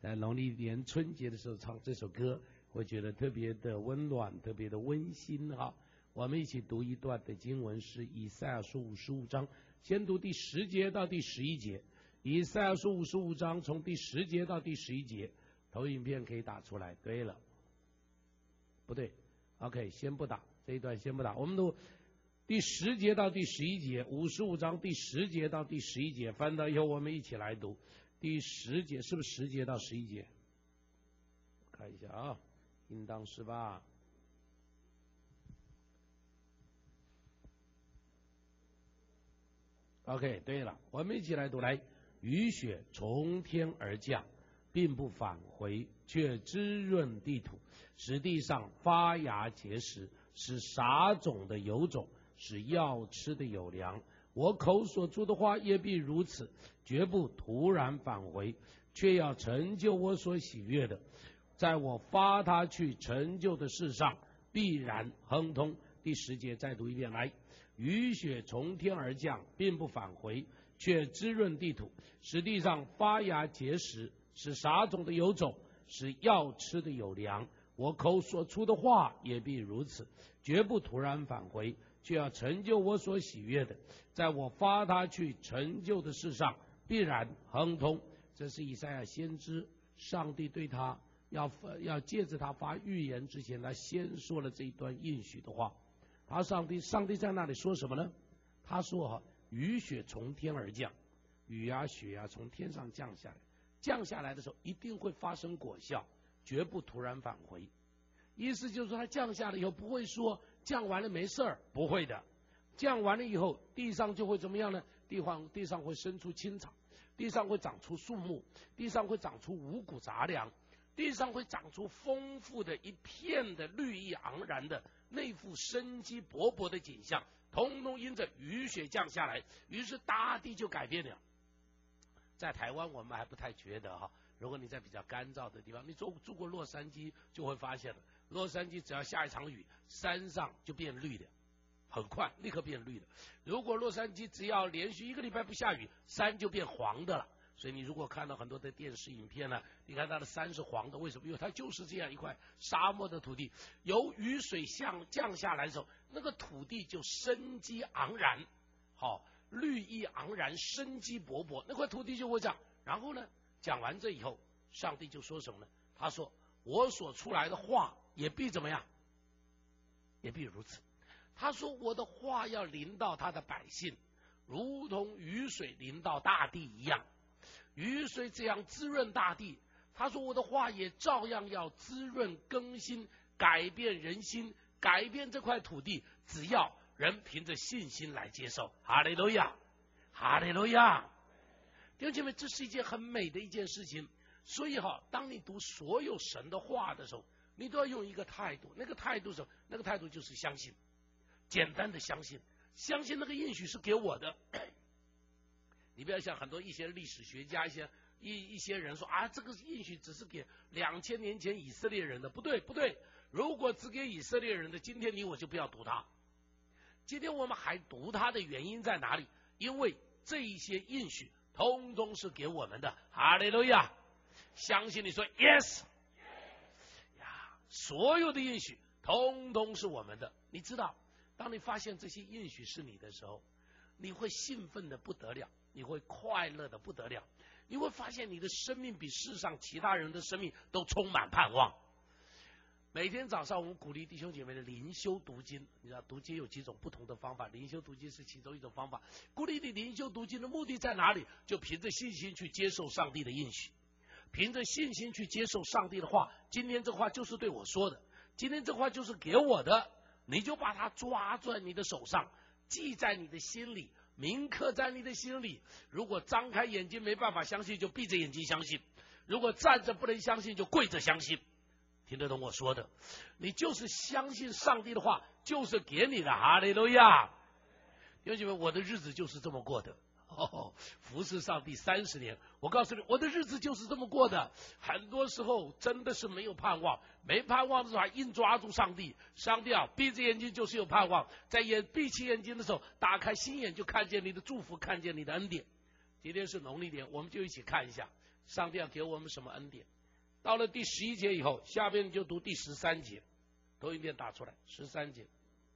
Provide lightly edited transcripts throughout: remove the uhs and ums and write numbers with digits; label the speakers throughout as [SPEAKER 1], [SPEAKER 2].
[SPEAKER 1] 在农历年春节的时候唱这首歌，我觉得特别的温暖，特别的温馨哈。我们一起读一段的经文，是以赛亚书55章，先读第10节到第11节。以赛亚书55章从第10节到第11节，投影片可以打出来。对了，不对 ，OK， 先不打这一段，先不打，我们读第10节到第11节，55章第10节到第11节，翻到以后我们一起来读。第10节是不是10节到11节？看一下啊，应当是吧。OK， 对了，我们一起来读来。雨雪从天而降，并不返回，却滋润地土，使地上发芽结实，使撒种的有种，使要吃的有粮。我口所出的话也必如此，绝不突然返回，却要成就我所喜悦的。在我发他去成就的事上，必然亨通。第10节再读一遍来。雨雪从天而降，并不返回，却滋润地土，使地上发芽结实，使撒种的有种，使要吃的有粮。我口所出的话也必如此，绝不突然返回，却要成就我所喜悦的。在我发他去成就的事上，必然亨通。这是以赛亚先知，上帝对他要借着他发预言之前，他先说了这一段应许的话。上帝在那里说什么呢？他说雨雪从天而降，雨啊雪啊从天上降下来，降下来的时候一定会发生果效，绝不突然返回。意思就是说，它降下来以后不会说降完了没事儿，不会的。降完了以后，地上就会怎么样呢？地上会生出青草，地上会长出树木，地上会长出五谷杂粮，地上会长出丰富的一片的绿意盎然的那副生机勃勃的景象，通通因着雨雪降下来，于是大地就改变了。在台湾我们还不太觉得哈，如果你在比较干燥的地方，你住过洛杉矶就会发现了，洛杉矶只要下一场雨，山上就变绿的，很快立刻变绿的。如果洛杉矶只要连续1个礼拜不下雨，山就变黄的了。所以你如果看到很多的电视影片呢，你看它的山是黄的，为什么？因为它就是这样一块沙漠的土地，由雨水降下来的时候，那个土地就生机盎然，绿意盎然，生机勃勃，那块土地就会这样。然后呢，讲完这以后，上帝就说什么呢？他说：“我所出来的话也必怎么样？也必如此。”他说：“我的话要临到他的百姓，如同雨水临到大地一样。”雨水这样滋润大地，他说我的话也照样要滋润更新，改变人心，改变这块土地，只要人凭着信心来接受。哈利路亚，哈利路亚！弟兄姐妹，这是一件很美的一件事情。所以当你读所有神的话的时候，你都要用一个态度，那个态度是什么？那个态度就是相信，简单的相信，相信那个应许是给我的。你不要像很多一些历史学家一些人说这个应许只是给2000年前以色列人的，不对，如果只给以色列人的，今天你我就不要读它。今天我们还读它的原因在哪里？因为这一些应许通通是给我们的。哈利路亚！相信你说 yes 呀，所有的应许通通是我们的。你知道，当你发现这些应许是你的时候，你会兴奋的不得了，你会快乐的不得了，你会发现你的生命比世上其他人的生命都充满盼望。每天早上我们鼓励弟兄姐妹的灵修读经，你知道读经有几种不同的方法，灵修读经是其中一种方法。鼓励你灵修读经的目的在哪里？就凭着信心去接受上帝的应许，凭着信心去接受上帝的话。今天这话就是对我说的，今天这话就是给我的，你就把它抓在你的手上，记在你的心里，铭刻在你的心里。如果张开眼睛没办法相信，就闭着眼睛相信；如果站着不能相信，就跪着相信。听得懂我说的？你就是相信上帝的话，就是给你的。哈利路亚！弟兄姐妹，我的日子就是这么过的。服侍上帝30年，我告诉你，我的日子就是这么过的。很多时候真的是没有盼望，没盼望的时候还硬抓住上帝。上帝啊，闭着眼睛就是有盼望，在闭起眼睛的时候，打开心眼就看见你的祝福，看见你的恩典。今天是农历年，我们就一起看一下上帝要给我们什么恩典？到了第11节以后，下边就读第13节，都一遍打出来。13节，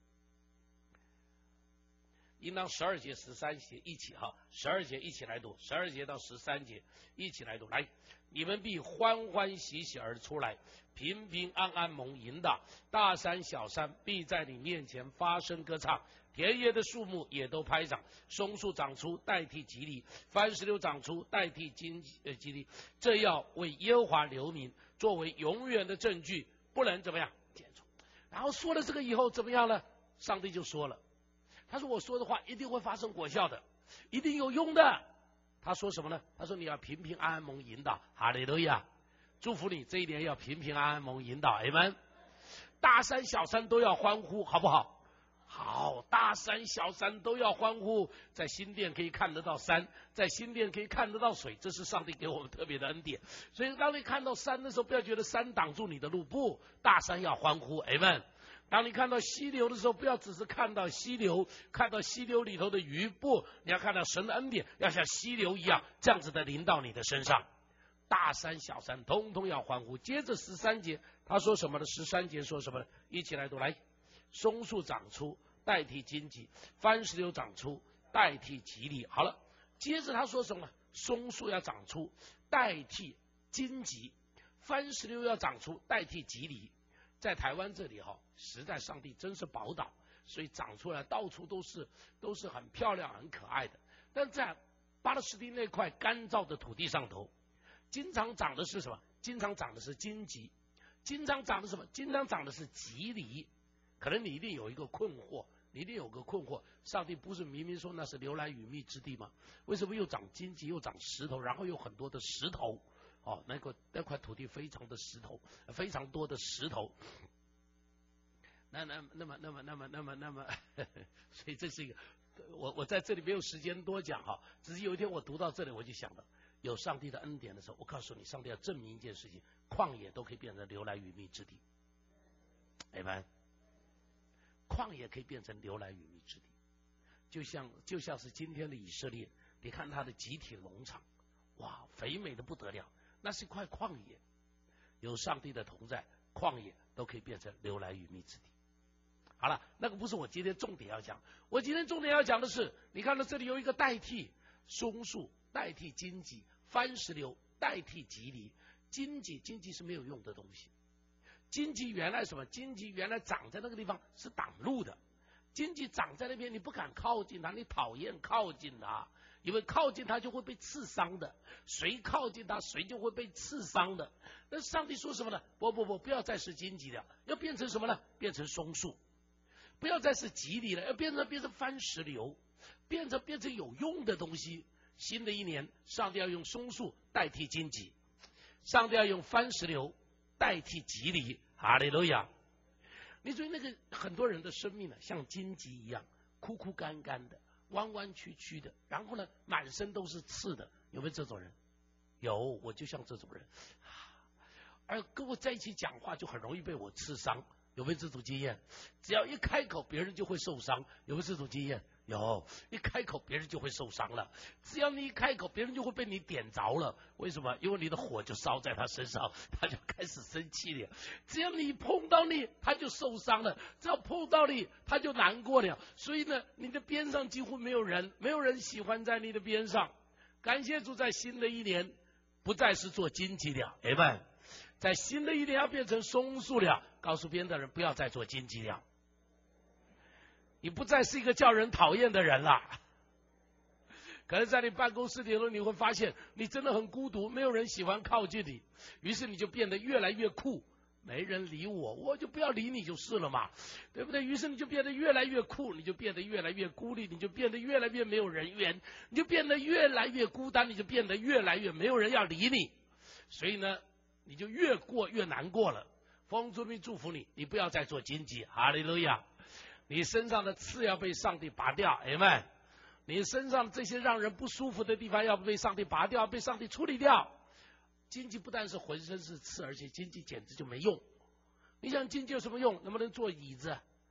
[SPEAKER 1] 应当12节、13节一起哈，12节一起来读，12节到13节一起来读。来，你们必欢欢喜喜而出来，平平安安蒙引导，大山小山必在你面前发声歌唱。田野的树木也都拍掌，松树长出代替吉利，番石榴长出代替吉利，这要为耶和华留名，作为永远的证据，不能怎么样剪除。然后说了这个以后怎么样呢？上帝就说了，他说我说的话一定会发生果效的，一定有用的。他说什么呢？他说你要平平安安蒙引导，哈利路亚，祝福你这一年要平平安安蒙引导，阿们。大山小山都要欢呼，好不好？好，大山小山都要欢呼。在新店可以看得到山，在新店可以看得到水，这是上帝给我们特别的恩典。所以当你看到山的时候，不要觉得山挡住你的路，不，大山要欢呼，阿们。当你看到溪流的时候，不要只是看到溪流，看到溪流里头的鱼，不，你要看到神的恩典，要像溪流一样这样子的临到你的身上。大山小山通通要欢呼。接着13节他说什么呢？13节说什么呢？一起来读，来，松树长出代替荆棘，番石榴长出代替吉利。好了，接着他说什么？松树要长出代替荆棘，番石榴要长出代替吉利。在台湾这里实在上帝真是宝岛，所以长出来到处都是很漂亮很可爱的。但在巴勒斯坦那块干燥的土地上头，经常长的是什么？经常长的是荆棘，经常长的什么？经常长的是吉利。可能你一定有一个困惑，上帝不是明明说那是流奶与蜜之地吗？为什么又长荆棘，又长石头，然后有很多的石头？那块土地非常的石头，非常多的石头。那么，所以这是一个，我在这里没有时间多讲哈，只是有一天我读到这里，我就想到，有上帝的恩典的时候，我告诉你，上帝要证明一件事情，旷野都可以变成流奶与蜜之地，阿们。旷野可以变成流奶与蜜之地，就像是今天的以色列，你看它的集体农场，哇，肥美的不得了，那是一块旷野，有上帝的同在，旷野都可以变成流奶与蜜之地。好了，那个不是我今天重点要讲，我今天重点要讲的是，你看到这里有一个代替，松树代替荆棘，番石榴代替吉利。荆棘是没有用的东西。荆棘原来什么？荆棘原来长在那个地方是挡路的，荆棘长在那边，你不敢靠近它，你讨厌靠近它，因为靠近它就会被刺伤的，谁靠近它谁就会被刺伤的。那上帝说什么呢？不要再是荆棘了，要变成什么呢？变成松树。不要再是吉利了，要变成番石榴，变成有用的东西。新的一年，上帝要用松树代替荆棘，上帝要用番石榴代替吉利，哈利路亚！你注意那个很多人的生命呢，像荆棘一样，枯枯干干的，弯弯曲曲的，然后呢，满身都是刺的，有没有这种人？有，我就像这种人，而跟我在一起讲话就很容易被我刺伤，有没有这种经验？只要一开口，别人就会受伤，有没有这种经验？有，一开口别人就会受伤了，只要你一开口，别人就会被你点着了。为什么？因为你的火就烧在他身上，他就开始生气了。只要你碰到你，他就受伤了；只要碰到你，他就难过了。所以呢，你的边上几乎没有人喜欢在你的边上。感谢主，在新的一年不再是做荆棘了，阿们。在新的一年要变成松树了，告诉边的人不要再做荆棘了。你不再是一个叫人讨厌的人了。可能在你办公室里头，你会发现你真的很孤独，没有人喜欢靠近你，于是你就变得越来越酷，没人理我，我就不要理你就是了嘛，对不对？于是你就变得越来越酷，你就变得越来越孤立，你就变得越来越没有人缘，你就变得越来越孤单，你就变得越来越没有人要理你，所以呢，你就越过越难过了。奉主名祝福你，你不要再做荆棘，哈利路亚！你身上的刺要被上帝拔掉，阿们。你身上这些让人不舒服的地方要被上帝拔掉，被上帝处理掉。荆棘不但是浑身是刺，而且荆棘简直就没用。你想荆棘有什么用？能不能做椅子？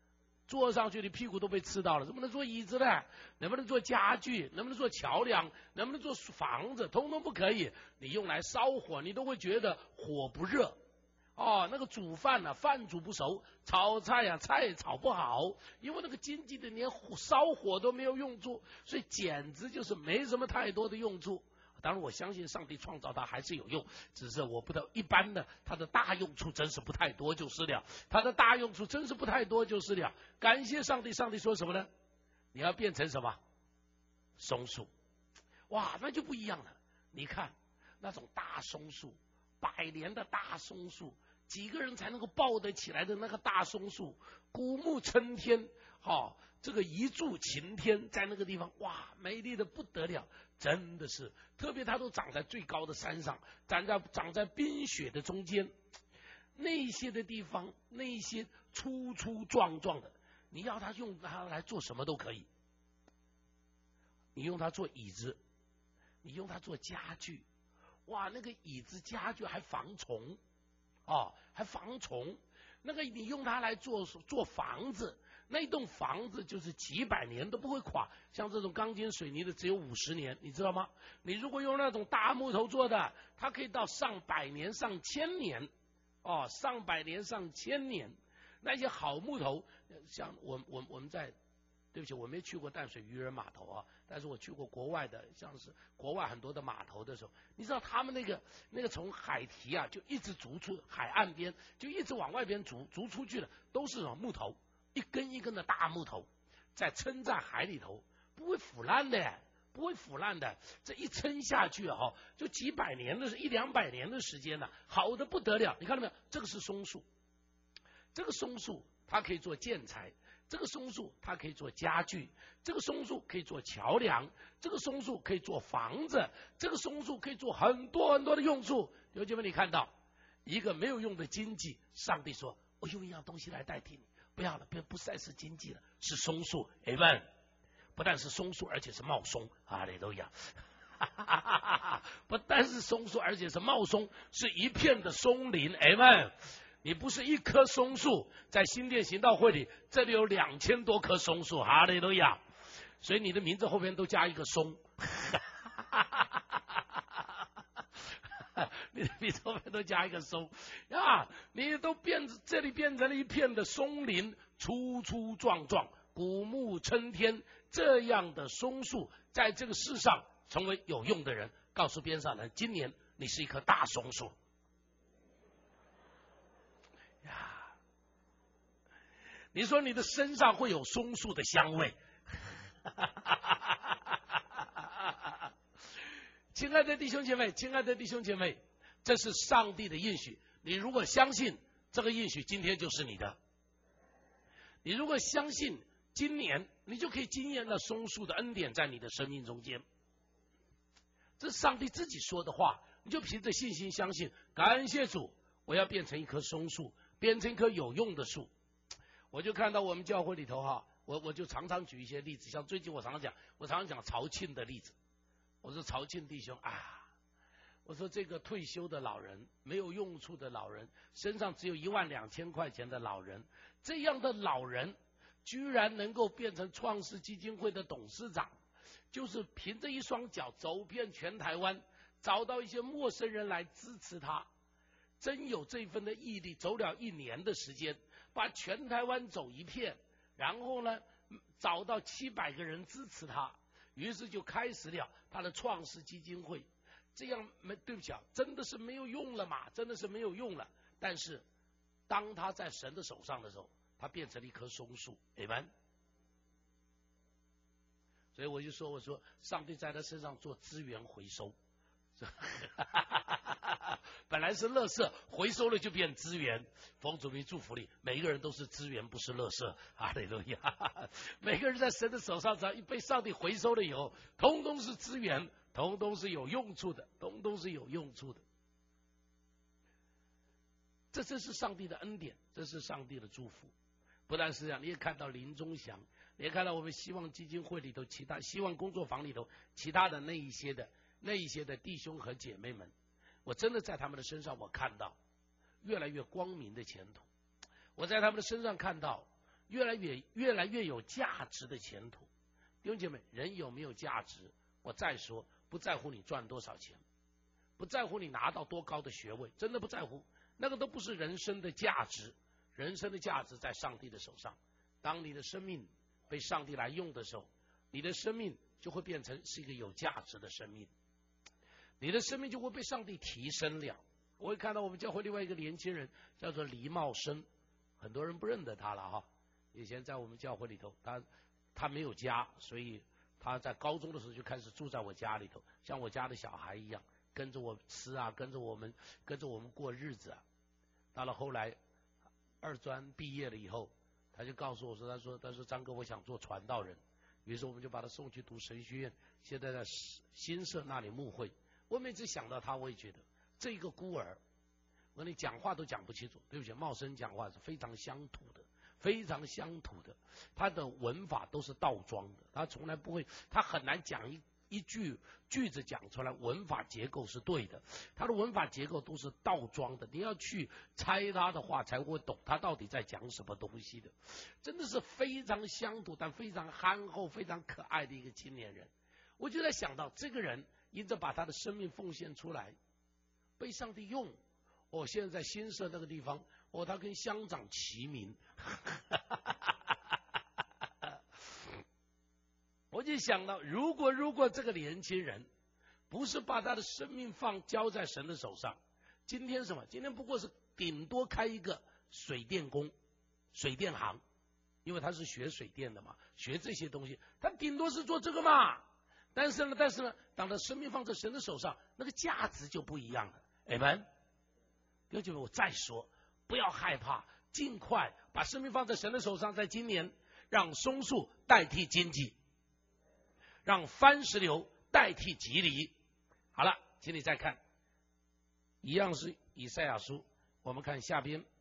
[SPEAKER 1] 坐上去你屁股都被刺到了，能不能做椅子呢？能不能做家具？能不能做桥梁？能不能做房子？通通不可以。你用来烧火，你都会觉得火不热。那个煮饭呢，饭煮不熟；炒菜呀，菜炒不好，因为那个经济的连烧火都没有用处，所以简直就是没什么太多的用处。当然，我相信上帝创造它还是有用，只是我不知道一般的它的大用处真是不太多就是了。它的大用处真是不太多就是了。感谢上帝，上帝说什么呢？你要变成什么？松树。哇，那就不一样了。你看那种大松树，100年的大松树，几个人才能够抱得起来的那个大松树，古木参天，这个一柱擎天，在那个地方，哇，美丽的不得了，真的是，特别它都长在最高的山上，长在冰雪的中间，那些的地方，那些粗粗壮壮的，你要它用它来做什么都可以，你用它做椅子，你用它做家具，哇，那个椅子家具还防虫，还防虫，那个你用它来做房子。那栋房子就是几百年都不会垮，像这种钢筋水泥的只有50年，你知道吗？你如果用那种大木头做的，它可以到上百年、上千年，上百年、上千年。那些好木头，像我们在，对不起，我没去过淡水渔人码头啊，但是我去过国外的，像是国外很多的码头的时候，你知道他们那个从海堤啊，就一直逐出海岸边，就一直往外边逐出去的，都是木头。一根一根的大木头在撑在海里头，不会腐烂的，不会腐烂的。这一撑下去就几百年的100-200年的时间了，好的不得了。你看到没有？这个是松树，这个松树它可以做建材，这个松树它可以做家具，这个松树可以做桥梁，这个松树可以做房子，这个松树可以做很多很多的用处。弟兄姐妹，你看到一个没有用的经济，上帝说我用一样东西来代替你。不要了，不再是经济了，是松树。Amen。不但是松树，而且是茂松，哈利路亚。不但是松树，而且是茂松，是一片的松林。Amen。你不是一棵松树，在新店行道会里，这里有2000多棵松树，哈利路亚。所以你的名字后边都加一个松。你的名字后面都加一个松你都这里变成了一片的松林，粗粗壮壮，古木参天，这样的松树在这个世上成为有用的人。告诉边上人，今年你是一棵大松树呀！你说你的身上会有松树的香味。亲爱的弟兄姐妹，亲爱的弟兄姐妹，这是上帝的应许。你如果相信这个应许，今天就是你的。你如果相信，今年你就可以经验到松树的恩典在你的生命中间。这是上帝自己说的话，你就凭着信心相信。感谢主，我要变成一棵松树，变成一棵有用的树。我就看到我们教会里头我就常常举一些例子，像最近我常常讲曹庆的例子。我说曹庆弟兄我说这个退休的老人，没有用处的老人，身上只有12000块钱的老人，这样的老人居然能够变成创世基金会的董事长，就是凭着一双脚走遍全台湾，找到一些陌生人来支持他，真有这份的毅力，走了1年的时间，把全台湾走一遍，然后呢找到700个人支持他，于是就开始了他的创世基金会。这样对不起真的是没有用了嘛，真的是没有用了。但是当他在神的手上的时候，他变成了一棵松树。Amen。所以我就说，上帝在他身上做资源回收。本来是垃圾，回收了就变资源。奉主名祝福你，每一个人都是资源，不是垃圾。哈利路亚！每个人在神的手上，只要一被上帝回收了以后，通通是资源，通通是有用处的，通通是有用处的。这真是上帝的恩典，这是上帝的祝福。不但是这样，你也看到林宗祥，你也看到我们希望基金会里头其他希望工作坊里头其他的那一些的弟兄和姐妹们，我真的在他们的身上我看到越来越光明的前途。我在他们的身上看到越来越有价值的前途。弟兄姐妹，人有没有价值？我再说，不在乎你赚多少钱，不在乎你拿到多高的学位，真的不在乎，那个都不是人生的价值。人生的价值在上帝的手上。当你的生命被上帝来用的时候，你的生命就会变成是一个有价值的生命，你的生命就会被上帝提升了。我会看到我们教会另外一个年轻人叫做黎茂生，很多人不认得他了哈。以前在我们教会里头，他没有家，所以他在高中的时候就开始住在我家里头，像我家的小孩一样，跟着我吃啊，跟着我们过日子啊。到了后来二专毕业了以后，他就告诉我说，他说张哥，我想做传道人。于是我们就把他送去读神学院，现在在新社那里牧会。我每次想到他，我也觉得这个孤儿，我跟你讲话都讲不清楚。对不起，茂生讲话是非常乡土的，非常乡土的，他的文法都是倒装的，他从来不会，他很难讲一句子讲出来文法结构是对的，他的文法结构都是倒装的，你要去猜他的话才会懂他到底在讲什么东西的。真的是非常乡土但非常憨厚非常可爱的一个青年人。我就在想到这个人因着把他的生命奉献出来，被上帝用。现在在新社那个地方，他跟乡长齐名。我就想到，如果这个年轻人不是把他的生命交在神的手上，今天什么？今天不过是顶多开一个水电工、水电行，因为他是学水电的嘛，学这些东西，他顶多是做这个嘛。但是呢，当他生命放在神的手上，那个价值就不一样了。Amen。弟兄姐妹，我再说，不要害怕，尽快把生命放在神的手上。在今年，让松树代替荆棘，让番石榴代替蒺藜。好了，请你再看，一样是以赛亚书，我们看下边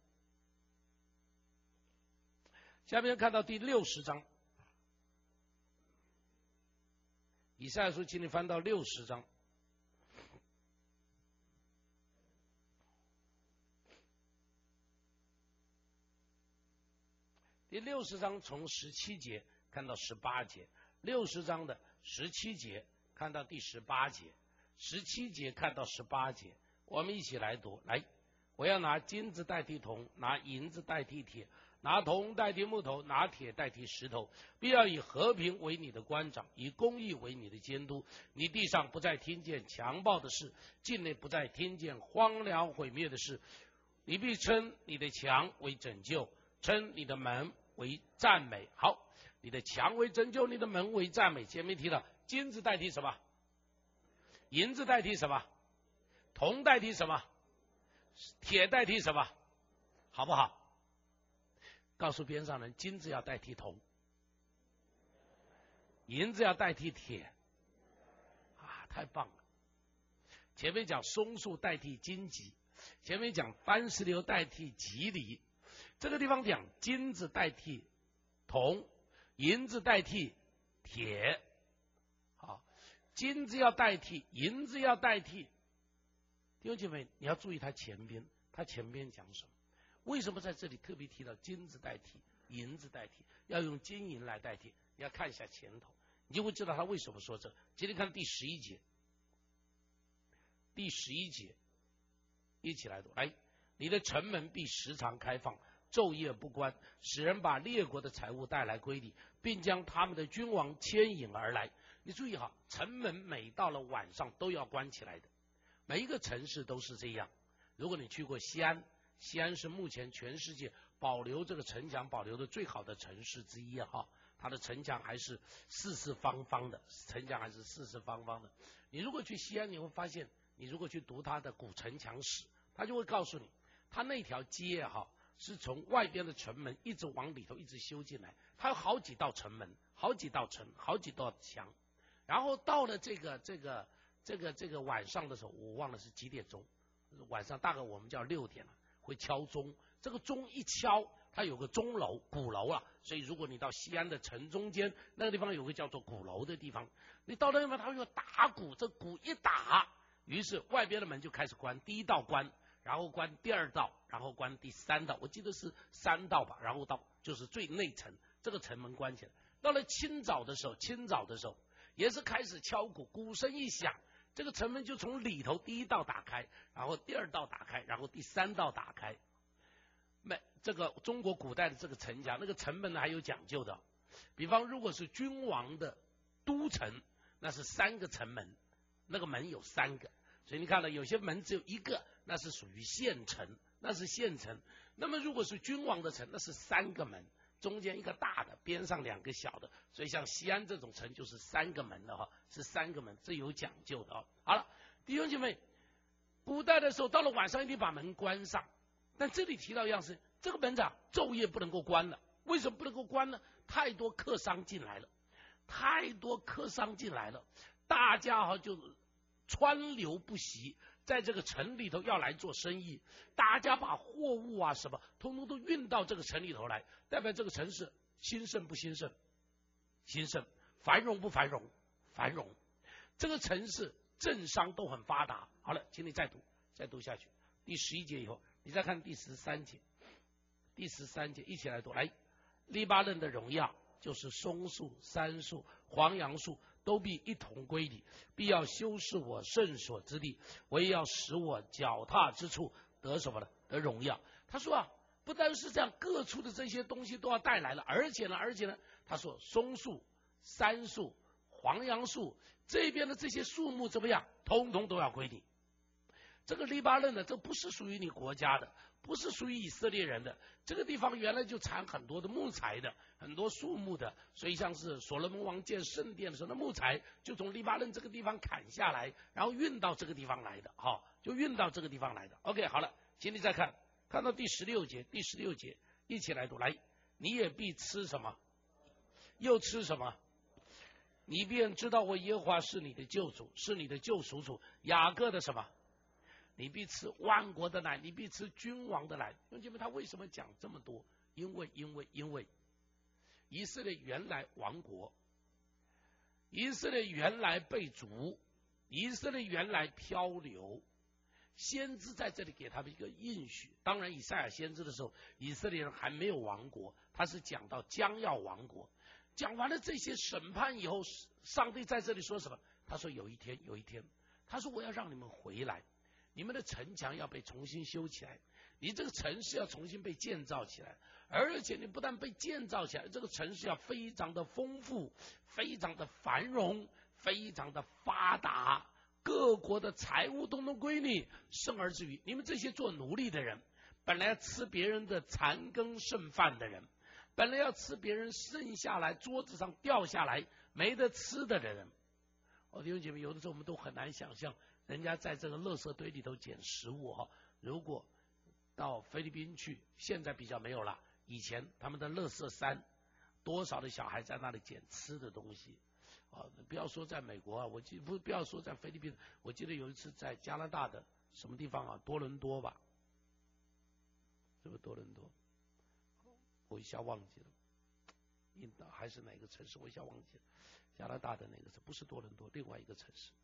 [SPEAKER 1] 看到第60章，以赛亚书，请你翻到60章。第60章从17节看到18节，60章的17节看到第18节，17节看到18节，我们一起来读。来，我要拿金子代替铜，拿银子代替铁，拿铜代替木头，拿铁代替石头，必要以和平为你的官长，以公义为你的监督。你地上不再听见强暴的事，境内不再听见荒凉毁灭的事。你必称你的墙为拯救，称你的门为赞美。好，你的墙为拯救，你的门为赞美。前面提到金子代替什么？银子代替什么？铜代替什么？铁代替什么？好不好？告诉边上人，金子要代替铜，银子要代替铁。太棒了。前面讲松树代替荆棘，前面讲番石榴代替蒺藜，这个地方讲金子代替铜，银子代替铁。好，金子要代替，银子要代替。弟兄姐妹，你要注意他前边讲什么？为什么在这里特别提到金子代替，银子代替，要用金银来代替？你要看一下前头，你就会知道他为什么说这。今天看第11节，一起来读。来，你的城门必时常开放，昼夜不关，使人把列国的财物带来归你，并将他们的君王牵引而来。你注意哈，城门每到了晚上都要关起来的，每一个城市都是这样。如果你去过西安，西安是目前全世界保留这个城墙保留的最好的城市之一哈，它的城墙还是四四方方的，你如果去西安，你会发现，你如果去读它的古城墙史，它就会告诉你，它那条街哈是从外边的城门一直往里头一直修进来，它有好几道城门，好几道墙，然后到了这个晚上的时候，我忘了是几点钟，晚上大概我们叫6点了，会敲钟。这个钟一敲，它有个钟楼，鼓楼啊，所以如果你到西安的城中间那个地方有个叫做鼓楼的地方，你到那地方它会有打鼓，这鼓一打，于是外边的门就开始关，第一道关，然后关第2道，然后关第3道，我记得是3道吧，然后到就是最内城，这个城门关起来。到了清早的时候也是开始敲鼓，鼓声一响，这个城门就从里头第一道打开，然后第二道打开，然后第三道打开。这个中国古代的这个城墙，那个城门呢还有讲究的，比方如果是君王的都城，那是3个城门，那个门有3个，所以你看到有些门只有1个，那是属于县城，那是县城。那么如果是君王的城，那是3个门，中间一个大的，边上2个小的，所以像西安这种城就是3个门的哈，是3个门，这有讲究的啊。好了，弟兄姐妹，古代的时候到了晚上一定把门关上，但这里提到一样是这个门昼夜不能够关了。为什么不能够关呢？太多客商进来了，大家就川流不息，在这个城里头要来做生意，大家把货物啊什么通通都运到这个城里头来，代表这个城市兴盛不兴盛？兴盛。繁荣不繁荣？繁荣。这个城市政商都很发达。好了，请你再读下去，第11节以后你再看第13节，一起来读。来，黎巴嫩的荣耀就是松树、杉树、黄杨树都必一同归你，必要修饰我圣所之地，我也要使我脚踏之处得什么呢？得荣耀。他说不单是这样，各处的这些东西都要带来了，而且呢，他说松树、杉树、黄杨树这边的这些树木怎么样，通通都要归你。这个黎巴嫩呢，这不是属于你国家的，不是属于以色列人的。这个地方原来就产很多的木材的，很多树木的，所以像是所罗门王建圣殿的时候，那木材就从黎巴嫩这个地方砍下来，然后运到这个地方来的，就运到这个地方来的。OK， 好了，请你再看到第16节，一起来读。来，你也必吃什么？又吃什么？你便知道我耶和华是你的救主，是你的救赎主，雅各的什么？你必吃万国的奶，你必吃君王的奶。兄弟们，他为什么讲这么多？因为以色列原来亡国，以色列原来被逐，以色列原来漂流，先知在这里给他们一个应许。当然以赛亚先知的时候，以色列人还没有亡国，他是讲到将要亡国。讲完了这些审判以后，上帝在这里说什么？他说有一天，他说我要让你们回来，你们的城墙要被重新修起来，你这个城市要重新被建造起来，而且你不但被建造起来，这个城市要非常的丰富，非常的繁荣，非常的发达，各国的财物都能归你，甚而至于你们这些做奴隶的人，本来要吃别人的残羹剩饭的人，本来要吃别人剩下来桌子上掉下来没得吃的人，弟兄姐妹，有的时候我们都很难想象人家在这个垃圾堆里头捡食物如果到菲律宾去，现在比较没有了，以前他们的垃圾山，多少的小孩在那里捡吃的东西不要说在美国不要说在菲律宾，我记得有一次在加拿大的什么地方多伦多吧，是不是多伦多？我一下忘记了，还是哪个城市？我一下忘记了。加拿大的那个不是多伦多，另外一个城市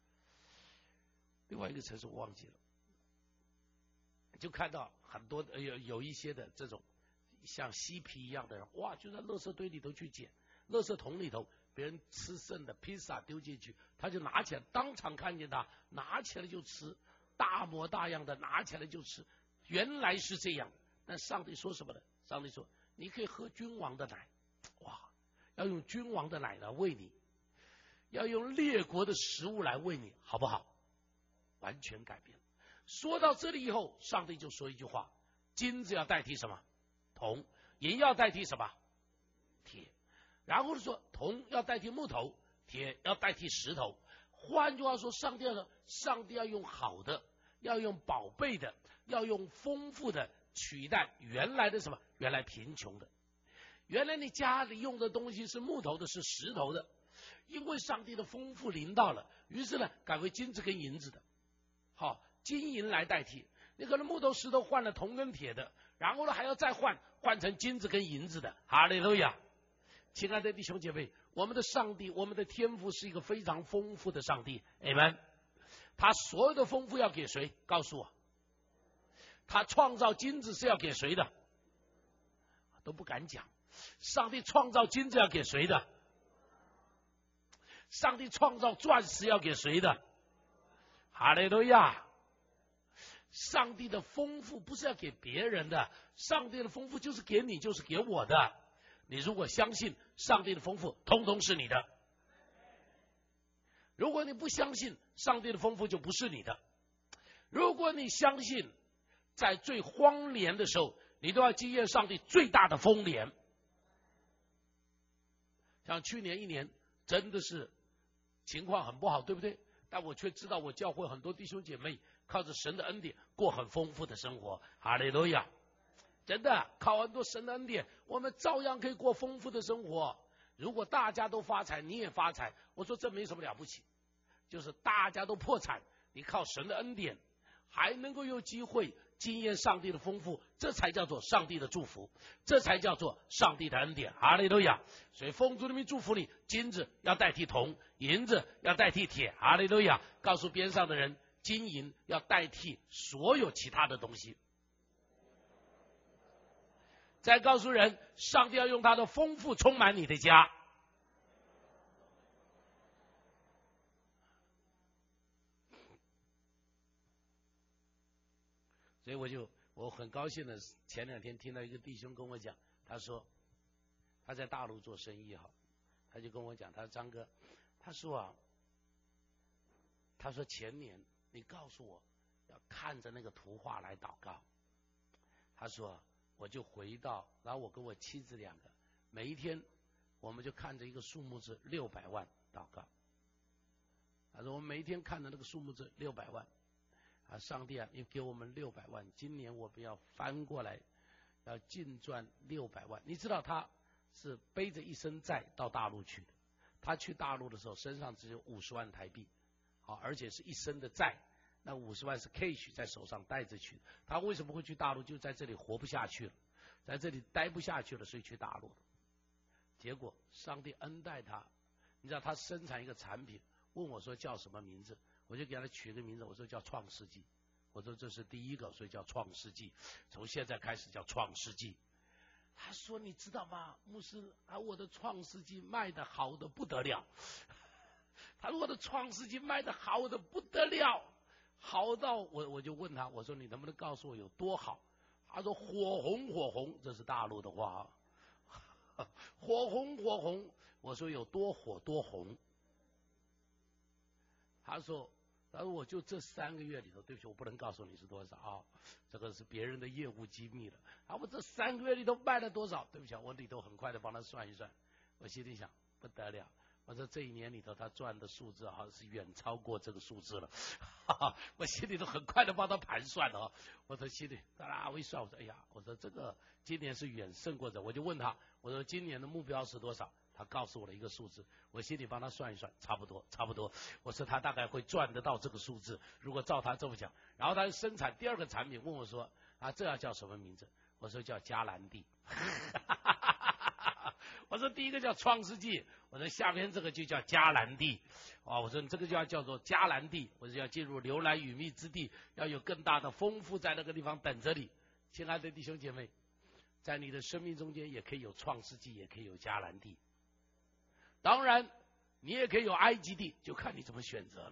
[SPEAKER 1] 我忘记了。就看到很多有一些的这种像嬉皮一样的人，就在垃圾堆里头去捡，垃圾桶里头别人吃剩的披萨丢进去，他就拿起来，当场看见他拿起来就吃，大模大样的拿起来就吃。原来是这样，但上帝说什么呢？上帝说你可以喝君王的奶，要用君王的奶来喂你，要用列国的食物来喂你，好不好？完全改变。说到这里以后，上帝就说一句话：金子要代替什么？铜。银要代替什么？铁。然后说铜要代替木头，铁要代替石头。换句话说，上帝要用好的，要用宝贝的，要用丰富的取代原来的什么？原来贫穷的。原来你家里用的东西是木头的，是石头的，因为上帝的丰富临到了，于是呢改为金子跟银子的，金银来代替。你可能木头石头换了铜跟铁的，然后呢还要再换成金子跟银子的。哈利路亚！亲爱的弟兄姐妹，我们的上帝，我们的天父是一个非常丰富的上帝。阿们。他所有的丰富要给谁？告诉我。他创造金子是要给谁的？都不敢讲。 上帝创造金子要给谁的？上帝创造钻石要给谁的？哈利路亚！上帝的丰富不是要给别人的，上帝的丰富就是给你，就是给我的。你如果相信上帝的丰富，通通是你的；如果你不相信，上帝的丰富就不是你的。如果你相信，在最荒年的时候，你都要经验上帝最大的丰年。像去年一年真的是情况很不好，对不对？但我却知道我教会很多弟兄姐妹靠着神的恩典过很丰富的生活。哈利路亚！真的靠很多神的恩典，我们照样可以过丰富的生活。如果大家都发财，你也发财，我说这没什么了不起，就是大家都破产，你靠神的恩典还能够有机会经验上帝的丰富，这才叫做上帝的祝福，这才叫做上帝的恩典。哈利路亚！所以奉主的名祝福你，金子要代替铜，银子要代替铁。哈利路亚！告诉边上的人，金银要代替所有其他的东西。再告诉人，上帝要用他的丰富充满你的家。所以我很高兴的，前2天听到一个弟兄跟我讲，他说他在大陆做生意哈，他就跟我讲，他说张哥，他说前年你告诉我要看着那个图画来祷告，他说我就回到，然后我跟我妻子2个，每一天我们就看着一个数目字600万祷告。他说我们每一天看着那个数目字600万。上帝啊，你给我们600万，今年我们要翻过来，要净赚600万。你知道他是背着一身债到大陆去的，他去大陆的时候身上只有50万台币，好，而且是一身的债，那50万是 cash 在手上带着去的。他为什么会去大陆？就在这里活不下去了，在这里待不下去了，所以去大陆的。结果上帝恩待他，你知道他生产一个产品，问我说叫什么名字，我就给他取个名字，我说叫创世纪，我说这是第一个，所以叫创世纪，从现在开始叫创世纪。他说你知道吗，牧师啊，我的创世纪卖的好的不得了，他说我的创世纪卖的好的不得了，好到我就问他，我说你能不能告诉我有多好？他说火红火红，这是大陆的话，火红火红。我说有多火多红？他说我就这3个月里头，对不起，我不能告诉你是多少啊，这个是别人的业务机密了。我这3个月里头卖了多少？对不起，我里头很快的帮他算一算。我心里想不得了，我说这1年里头他赚的数字好像是远超过这个数字了，我心里头很快的帮他盘算了。我说心里我一算，我说哎呀，我说这个今年是远胜过这。我就问他，我说今年的目标是多少？他告诉我了一个数字，我心里帮他算一算，差不多。我说他大概会赚得到这个数字，如果照他这么讲。然后他生产第2个产品，问我说这要叫什么名字？我说叫迦南地。我说第一个叫创世纪，我说下面这个就叫迦南地。我说这个就要叫做迦南地，我说要进入流奶与蜜之地，要有更大的丰富在那个地方等着你。亲爱的弟兄姐妹，在你的生命中间也可以有创世纪，也可以有迦南地。当然你也可以有埃及地，就看你怎么选择了。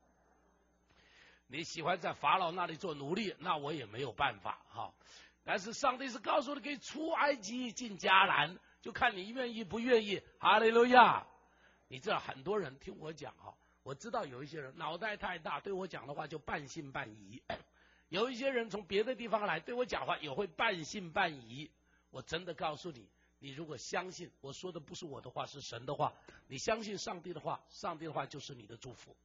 [SPEAKER 1] 你喜欢在法老那里做奴隶，那我也没有办法但是上帝是告诉你可以出埃及进迦南，就看你愿意不愿意。哈利路亚！你知道很多人听我讲我知道有一些人脑袋太大，对我讲的话就半信半疑，有一些人从别的地方来对我讲话也会半信半疑。我真的告诉你，你如果相信我说的不是我的话，是神的话，你相信上帝的话，上帝的话就是你的祝福。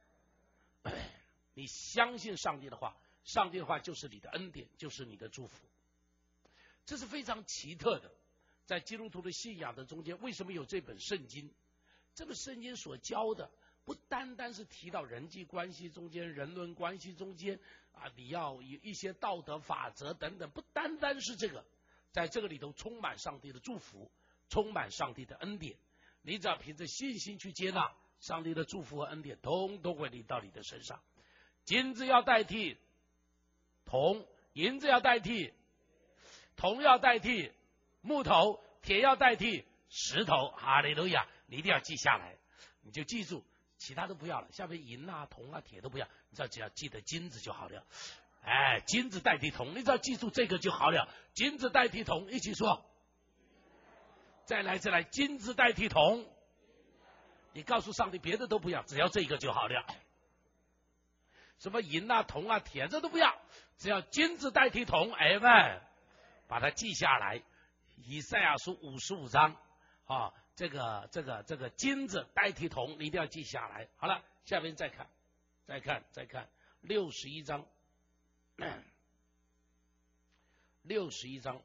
[SPEAKER 1] 你相信上帝的话，上帝的话就是你的恩典，就是你的祝福。这是非常奇特的，在基督徒的信仰的中间，为什么有这本圣经？这个圣经所教的不单单是提到人际关系中间、人伦关系中间你要有一些道德法则等等，不单单是这个，在这个里头充满上帝的祝福，充满上帝的恩典。你只要凭着信心去接纳，上帝的祝福和恩典通通会临到你的身上。金子要代替铜，银子要代替，铜要代替木头， 铁要代替石头，哈利路亚！你一定要记下来，你就记住，其他都不要了，下面银啊、铜啊、铁都不要，你只要记得金子就好了。哎，金子代替铜，你只要记住这个就好了。金子代替铜，一起说。再来，金子代替铜。你告诉上帝，别的都不要，只要这个就好了。什么银啊、铜啊、铁这都不要，只要金子代替铜。哎们，把它记下来。以赛亚书55章啊，这个金子代替铜，你一定要记下来。好了，下面再看61章。61章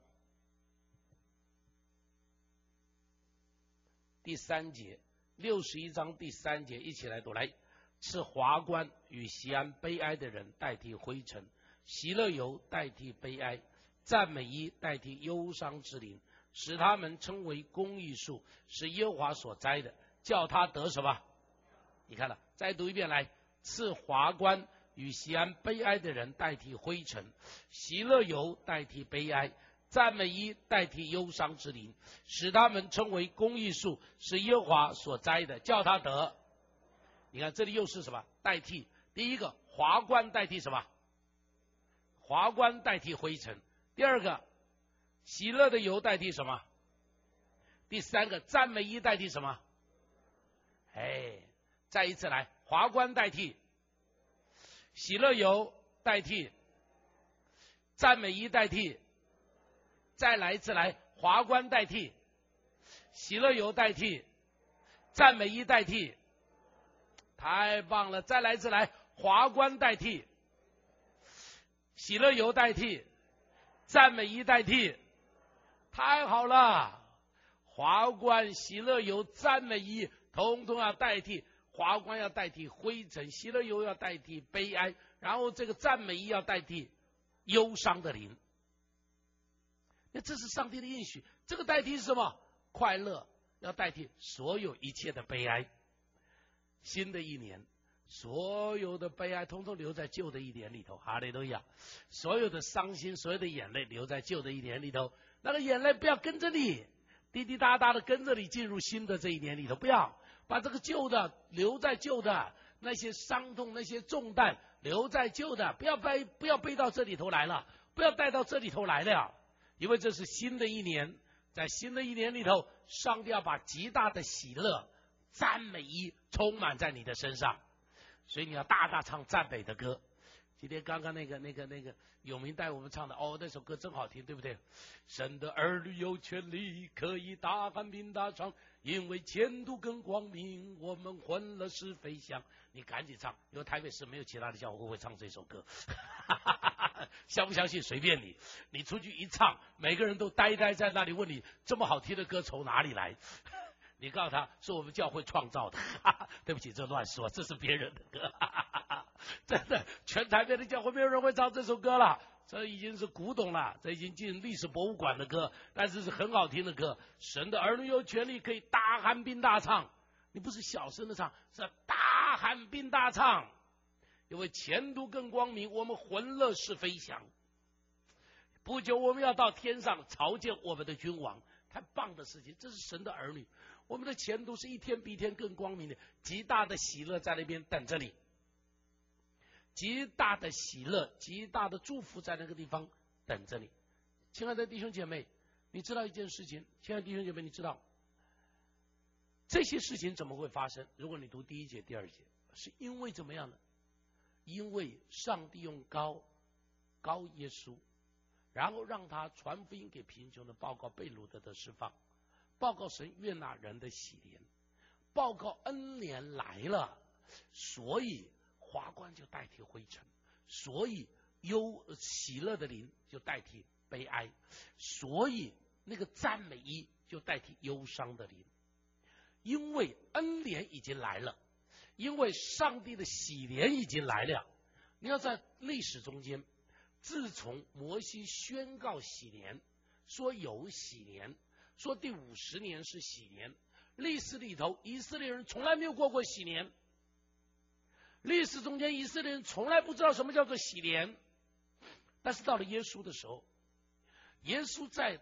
[SPEAKER 1] 第3节，61章第3节，一起来读来。赐华冠与锡安悲哀的人代替灰尘，喜乐油代替悲哀，赞美衣代替忧伤之灵，使他们称为公义树，是耶和华所栽的，叫他得什么？你看了，再读一遍来。赐华冠与锡安悲哀的人代替灰尘，喜乐油代替悲哀，赞美衣代替忧伤之灵，使他们称为公义树，是耶和华所栽的，叫他得。你看这里又是什么？代替。第一个，华冠代替什么？华冠代替灰尘。第二个，喜乐的油代替什么？第三个，赞美衣代替什么？哎，再一次来，华冠代替，喜乐油代替，赞美衣代替，再来一次来，华冠代替，喜乐油代替，赞美衣代替，太棒了！再来一次来，华冠代替，喜乐油代替，赞美衣代替，太好了！华冠、喜乐油、赞美衣，统统要代替。华冠要代替灰尘，喜乐油要代替悲哀，然后这个赞美衣要代替忧伤的灵。那这是上帝的应许。这个代替是什么？快乐要代替所有一切的悲哀。新的一年，所有的悲哀统统留在旧的一年里头，哈利路亚！所有的伤心，所有的眼泪留在旧的一年里头，那个眼泪不要跟着你，滴滴答答的跟着你进入新的这一年里头，不要把这个旧的留在旧的，那些伤痛、那些重担留在旧的，不要背到这里头来了，不要带到这里头来了，因为这是新的一年，在新的一年里头，上帝要把极大的喜乐、赞美衣充满在你的身上，所以你要大大唱赞美的歌。今天刚刚那个永明带我们唱的，那首歌真好听，对不对？神的儿女有权利可以大喊并大唱，因为前途更光明，我们欢乐是飞翔。你赶紧唱，因为台北市没有其他的教会会唱这首歌。相不相信随便你，你出去一唱，每个人都呆在那里，问你这么好听的歌从哪里来？你告诉他是我们教会创造的。对不起，这乱说，这是别人的歌。真的，全台北的教会没有人会唱这首歌了，这已经是古董了，这已经进历史博物馆的歌，但是是很好听的歌。神的儿女有权利可以大喊并大唱，你不是小声的唱，是大喊并大唱，因为前途更光明，我们欢乐是飞翔。不久我们要到天上朝见我们的君王，太棒的事情，这是神的儿女，我们的前途是一天比一天更光明的，极大的喜乐在那边等着你，极大的喜乐，极大的祝福在那个地方等着你。亲爱的弟兄姐妹，你知道一件事情，亲爱的弟兄姐妹，你知道这些事情怎么会发生？如果你读第1节、第2节，是因为怎么样呢？因为上帝用高耶稣，然后让他传福音给贫穷的，报告被掳的释放，报告神悦纳人的喜怜，报告恩年来了，所以华冠就代替灰尘，所以喜乐的灵就代替悲哀，所以那个赞美衣就代替忧伤的灵。因为恩怜已经来了，因为上帝的喜怜已经来了。你要在历史中间，自从摩西宣告喜年，说有喜年，说第50年是喜年，历史里头以色列人从来没有过喜年，历史中间以色列人从来不知道什么叫做喜年。但是到了耶稣的时候，耶稣在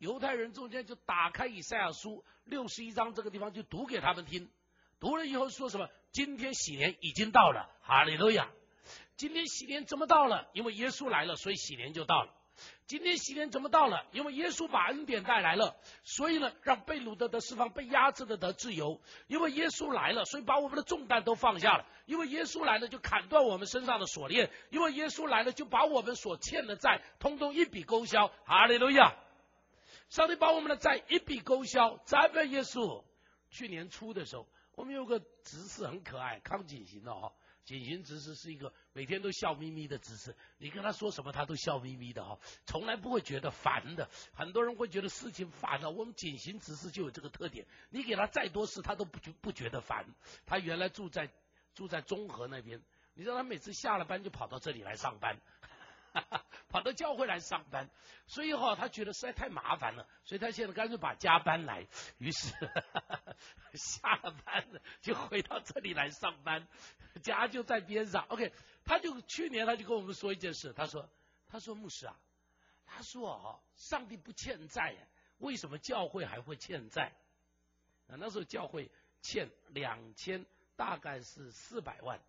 [SPEAKER 1] 犹太人中间就打开以赛亚书61章这个地方，就读给他们听。读了以后说什么？今天喜年已经到了，哈利路亚！今天喜年怎么到了？因为耶稣来了，所以喜年就到了。今天喜年怎么到了？因为耶稣把恩典带来了，所以呢，让被掳的得释放，被压制的得自由。因为耶稣来了，所以把我们的重担都放下了。因为耶稣来了，就砍断我们身上的锁链。因为耶稣来了，就把我们所欠的债，通通一笔勾销。哈利路亚！上帝把我们的债一笔勾销，赞美耶稣。去年初的时候，我们有个执事很可爱，康景行的哦。景行执事是一个每天都笑眯眯的执事，你跟他说什么他都笑眯眯的哈，从来不会觉得烦的。很多人会觉得事情烦了，我们景行执事就有这个特点，你给他再多事他都不觉得烦。他原来住在中和那边，你知道他每次下了班就跑到这里来上班，跑到教会来上班，所以他觉得实在太麻烦了，所以他现在干脆把家搬来，于是下了班了就回到这里来上班，家就在边上。 OK， 去年他就跟我们说一件事，他说牧师啊，他说上帝不欠债，为什么教会还会欠债？那时候教会欠2000，大概是400万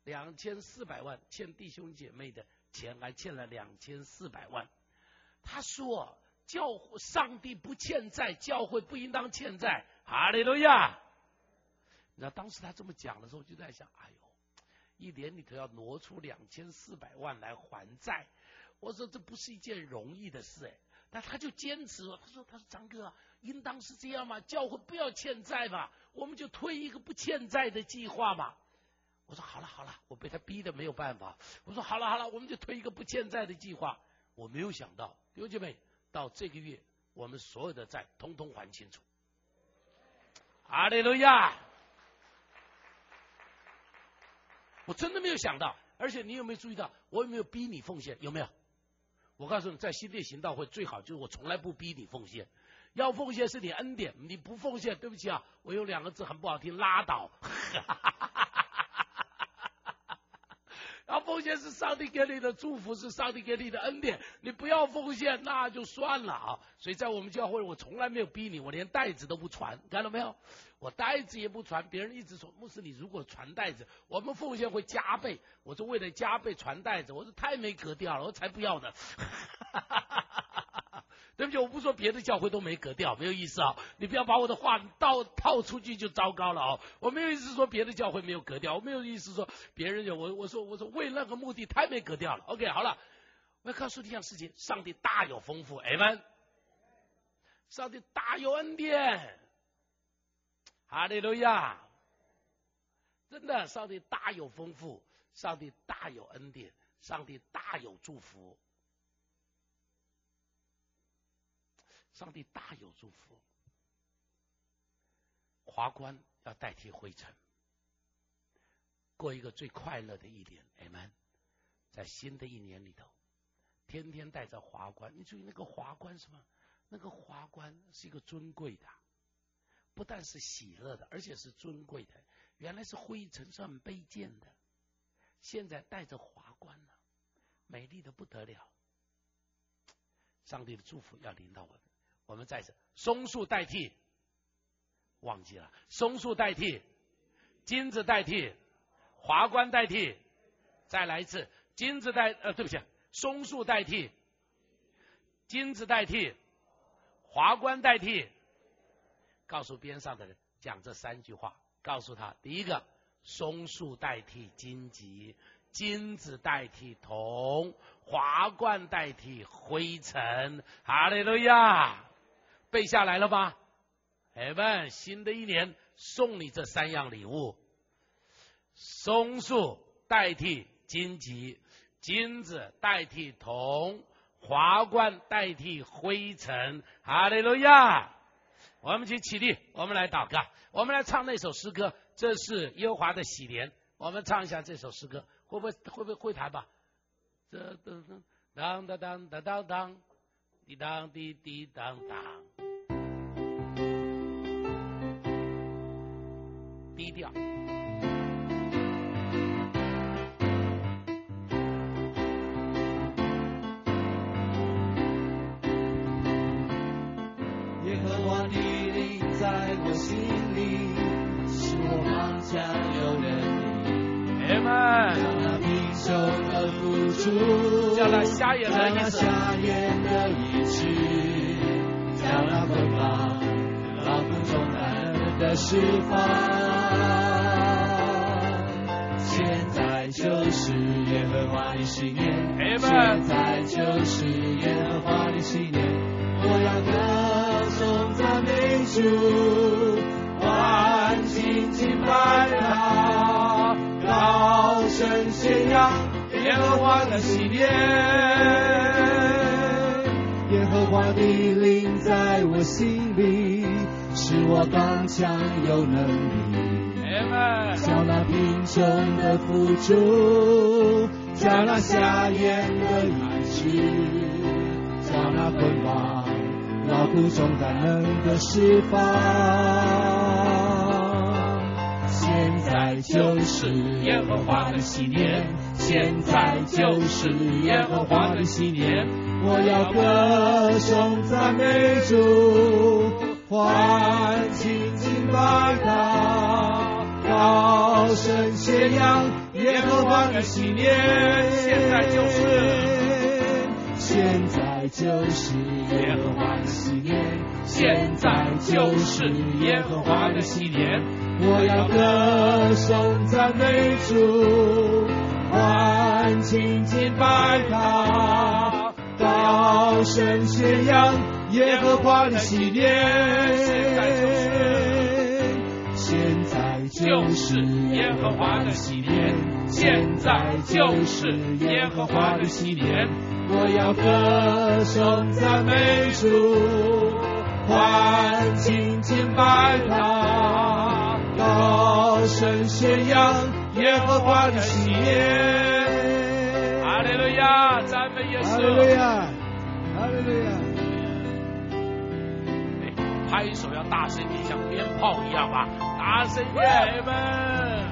[SPEAKER 1] ，2400万欠弟兄姐妹的钱，还欠了2400万。他说上帝不欠债，教会不应当欠债。哈利路亚！你知道当时他这么讲的时候，就在想，哎呦，一年里头要挪出2400万来还债，我说这不是一件容易的事哎。但他就坚持，他说张哥，应当是这样嘛，教会不要欠债嘛，我们就推一个不欠债的计划嘛。我说好了，我被他逼得没有办法。我说好了，我们就推一个不欠债的计划。我没有想到，弟兄姐妹，到这个月我们所有的债通通还清楚。哈利路亚！我真的没有想到，而且你有没有注意到，我有没有逼你奉献？有没有？我告诉你，在新店行道会最好就是我从来不逼你奉献，要奉献是你恩典，你不奉献，对不起啊，我有2个字很不好听，拉倒。要奉献是上帝给你的祝福，是上帝给你的恩典，你不要奉献那就算了啊。所以在我们教会，我从来没有逼你，我连袋子都不传，看到没有？我袋子也不传，别人一直说牧师，你如果传袋子，我们奉献会加倍。我说为了加倍传袋子，我说太没格调了，我才不要呢。对不起，我不说别的教会都没格调，没有意思啊！你不要把我的话套出去就糟糕了啊！我没有意思说别的教会没有格调，我没有意思说别人有我说为那个目的太没格调了。OK， 好了，我要告诉你一件事情：上帝大有丰富，阿们！上帝大有恩典，哈利路亚！真的，上帝大有丰富，上帝大有恩典，上帝大有祝福。上帝大有祝福，华冠要代替灰尘，过一个最快乐的一年 ，Amen。在新的一年里头，天天带着华冠，你注意那个华冠什么？那个华冠是一个尊贵的，不但是喜乐的，而且是尊贵的。原来是灰尘，是很卑贱的，现在带着华冠了，美丽的不得了。上帝的祝福要临到我们。我们再次，松树代替，忘记了，松树代替，金子代替，华冠代替，再来一次，金子对不起，松树代替，金子代替，华冠代替。告诉边上的人讲这3句话，告诉他：第一个，松树代替荆棘，金子代替铜，华冠代替灰尘。哈利路亚！背下来了吗？哎们，新的一年送你这3样礼物：松树代替荆棘，金子代替铜，华冠代替灰尘。哈利路亚！我们起立，我们来祷告，我们来唱那首诗歌，这是耶和华的喜年。我们唱一下这首诗歌，会不会弹吧？这当当当当当当，滴当滴滴当当。低调。
[SPEAKER 2] 主，
[SPEAKER 1] 叫那瞎眼的医治，
[SPEAKER 2] 瞎眼的医治，叫那捆绑劳苦重担的释放。现在就是耶和华的喜年，现在就是耶和华的喜年，我要歌颂赞美主，欢庆敬拜他，高声宣扬耶和华的喜年。耶和华的灵在我心里，使我刚强有能力，叫那贫穷的扶助，叫那瞎眼的医治，叫那捆绑劳苦重担能够释放。现在就是耶和华的喜年，现在就是耶和华的喜年，我要歌颂赞美主，欢庆敬拜他，高声宣扬耶和华的喜年。现在就是耶和华的喜年，现在就是耶和华的喜年，我要歌颂赞美主，欢庆敬拜他，高声宣扬耶和华的喜年。现在就是耶和华的喜年，现在就是耶和华的喜年，我要歌颂赞美主，欢庆敬拜他，高声宣扬耶和华的喜年。
[SPEAKER 1] 哈利路亚，赞美耶稣，
[SPEAKER 2] 哈利路亚，哈利路亚。
[SPEAKER 1] 拍手要大声一点，像鞭炮一样吧，大声一点，阿们。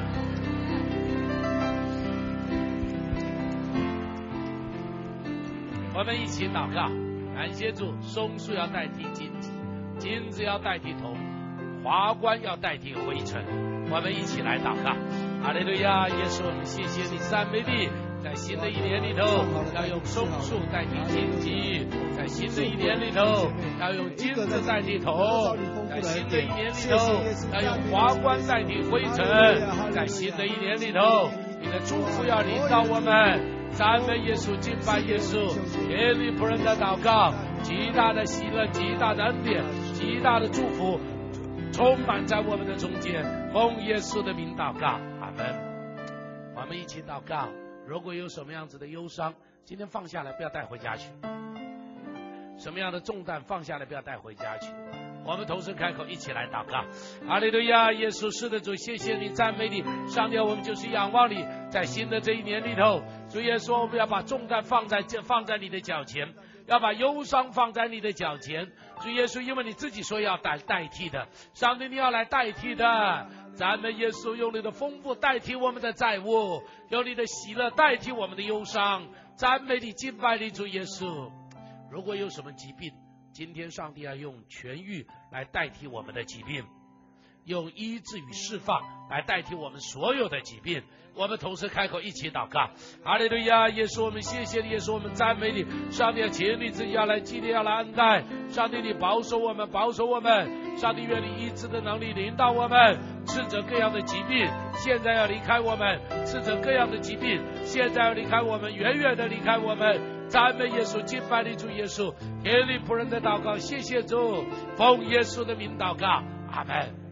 [SPEAKER 1] 我们一起祷告，感谢主，松树要代替金子，金子要代替铜，华冠要代替灰尘。我们一起来祷告，哈利路亚，耶稣，我们谢谢你，赞美你。在新的一年里头，要用松树代替荆棘；在新的一年里头，要用金子代替铜；在新的一年里头，要用华冠代替灰尘；在新的一年里头，你的祝福要临到我们。赞美耶稣，敬拜耶稣，给你仆人的祷告，极大的喜乐，极大的恩典，极大的祝福，充满在我们的中间。奉耶稣的名祷告，阿门。我们一起祷告。如果有什么样子的忧伤，今天放下来，不要带回家去。什么样的重担放下来，不要带回家去。我们同时开口，一起来祷告。哈利路亚，耶稣是的主，谢谢你，赞美你，上帝，我们就是仰望你。在新的这一年里头，主耶稣，我们要把重担放在你的脚前，要把忧伤放在你的脚前。主耶稣，因为你自己说要代替的，上帝你要来代替的。咱们耶稣用你的丰富代替我们的债务，用你的喜乐代替我们的忧伤。赞美你，敬拜你，主耶稣。如果有什么疾病，今天上帝要用痊愈来代替我们的疾病，用医治与释放来代替我们所有的疾病。我们同时开口一起祷告，哈利路亚，耶稣，我们谢谢你，耶稣，我们赞美你。上帝，请你自己要来激励，要来恩待。上帝，你保守我们，保守我们。上帝，愿你医治的能力领导我们。斥责各样的疾病，现在要离开我们；斥责各样的疾病，现在要离开我们，远远的离开我们。赞美耶稣，敬拜你主耶稣，听你仆人的祷告，谢谢主，奉耶稣的名祷告，阿门。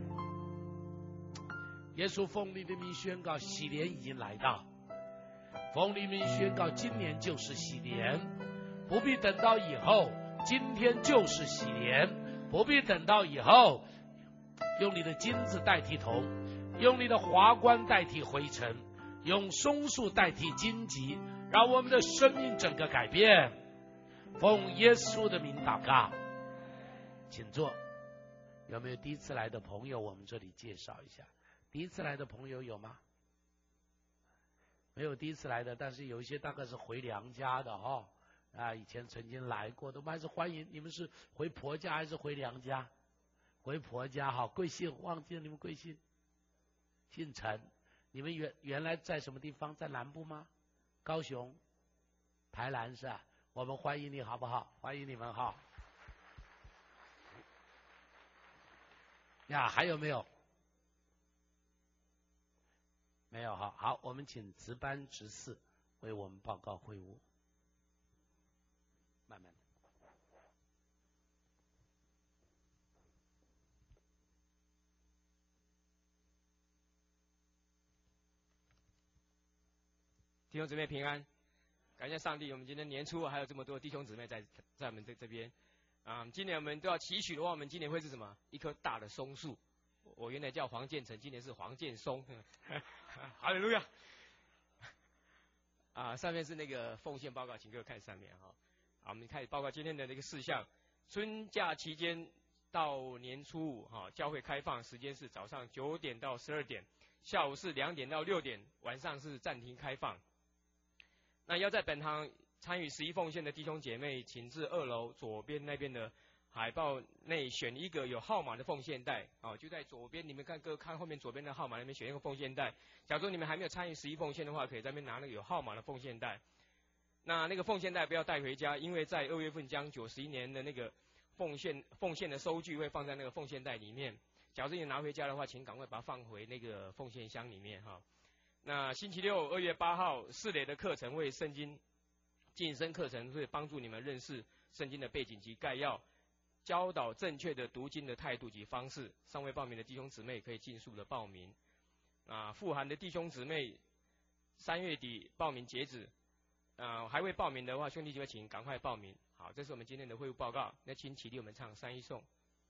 [SPEAKER 1] 耶稣奉你的名宣告，喜年已经来到。奉你的名宣告，今年就是喜年，不必等到以后，今天就是喜年，不必等到以后。用你的金子代替铜，用你的华冠代替灰尘，用松树代替荆棘，让我们的生命整个改变。奉耶稣的名祷告，请坐。有没有第一次来的朋友？我们这里介绍一下。第一次来的朋友有吗？没有第一次来的，但是有一些大概是回娘家的哈。以前曾经来过的，我们还是欢迎。你们是回婆家还是回娘家？回婆家哈。贵姓？忘记了你们贵姓？姓陈。你们原来在什么地方？在南部吗？高雄？ 台南是吧？我们欢迎你好不好？欢迎你们哈。呀，还有没有？没有哈。好，我们请值班执事为我们报告会务。慢慢的。
[SPEAKER 3] 弟兄姊妹平安，感谢上帝，我们今天年初还有这么多弟兄姊妹在我们这边。今年我们都要期许的话，我们今年会是什么？一棵大的松树。我原来叫黄建成，今年是黄建松。哈利路亚！上面是那个奉献报告，请各位看上面哈。我们开始报告今天的那个事项。春假期间到年初5，教会开放时间是早上9点到12点，下午是2点到6点，晚上是暂停开放。那要在本堂参与11奉献的弟兄姐妹，请至2楼左边那边的海报内选一个有号码的奉献袋，就在左边，你们看后面左边的号码那边选一个奉献袋。假如你们还没有参与11奉献的话，可以在那边拿那个有号码的奉献袋。那个奉献袋不要带回家，因为在2月份将91年的那个奉献的收据会放在那个奉献袋里面。假如你拿回家的话，请赶快把它放回那个奉献箱里面哈。那星期六2月8号4类的课程为圣经晋升课程，会帮助你们认识圣经的背景及概要，教导正确的读经的态度及方式。尚未报名的弟兄姊妹可以尽速的报名。富含的弟兄姊妹3月底报名截止。还未报名的话，兄弟姐妹请赶快报名。好，这是我们今天的会务报告。那请起立，我们唱3一颂。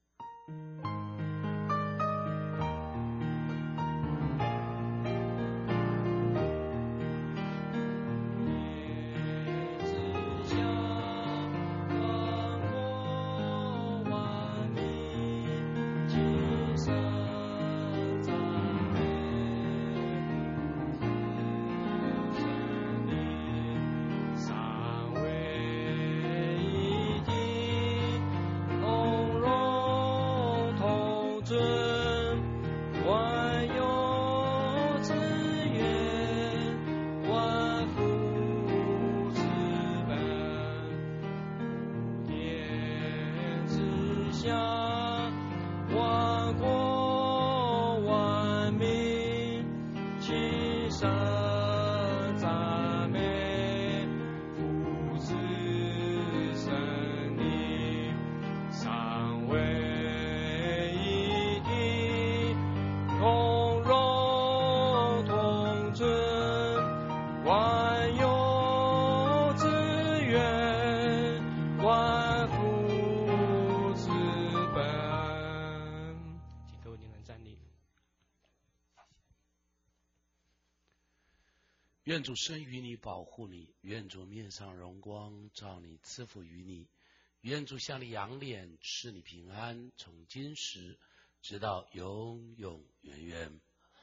[SPEAKER 1] 愿主生于你，保护你；愿主面上荣光照你，赐福于你；愿主向你仰脸，赐你平安，从今时直到永永远远。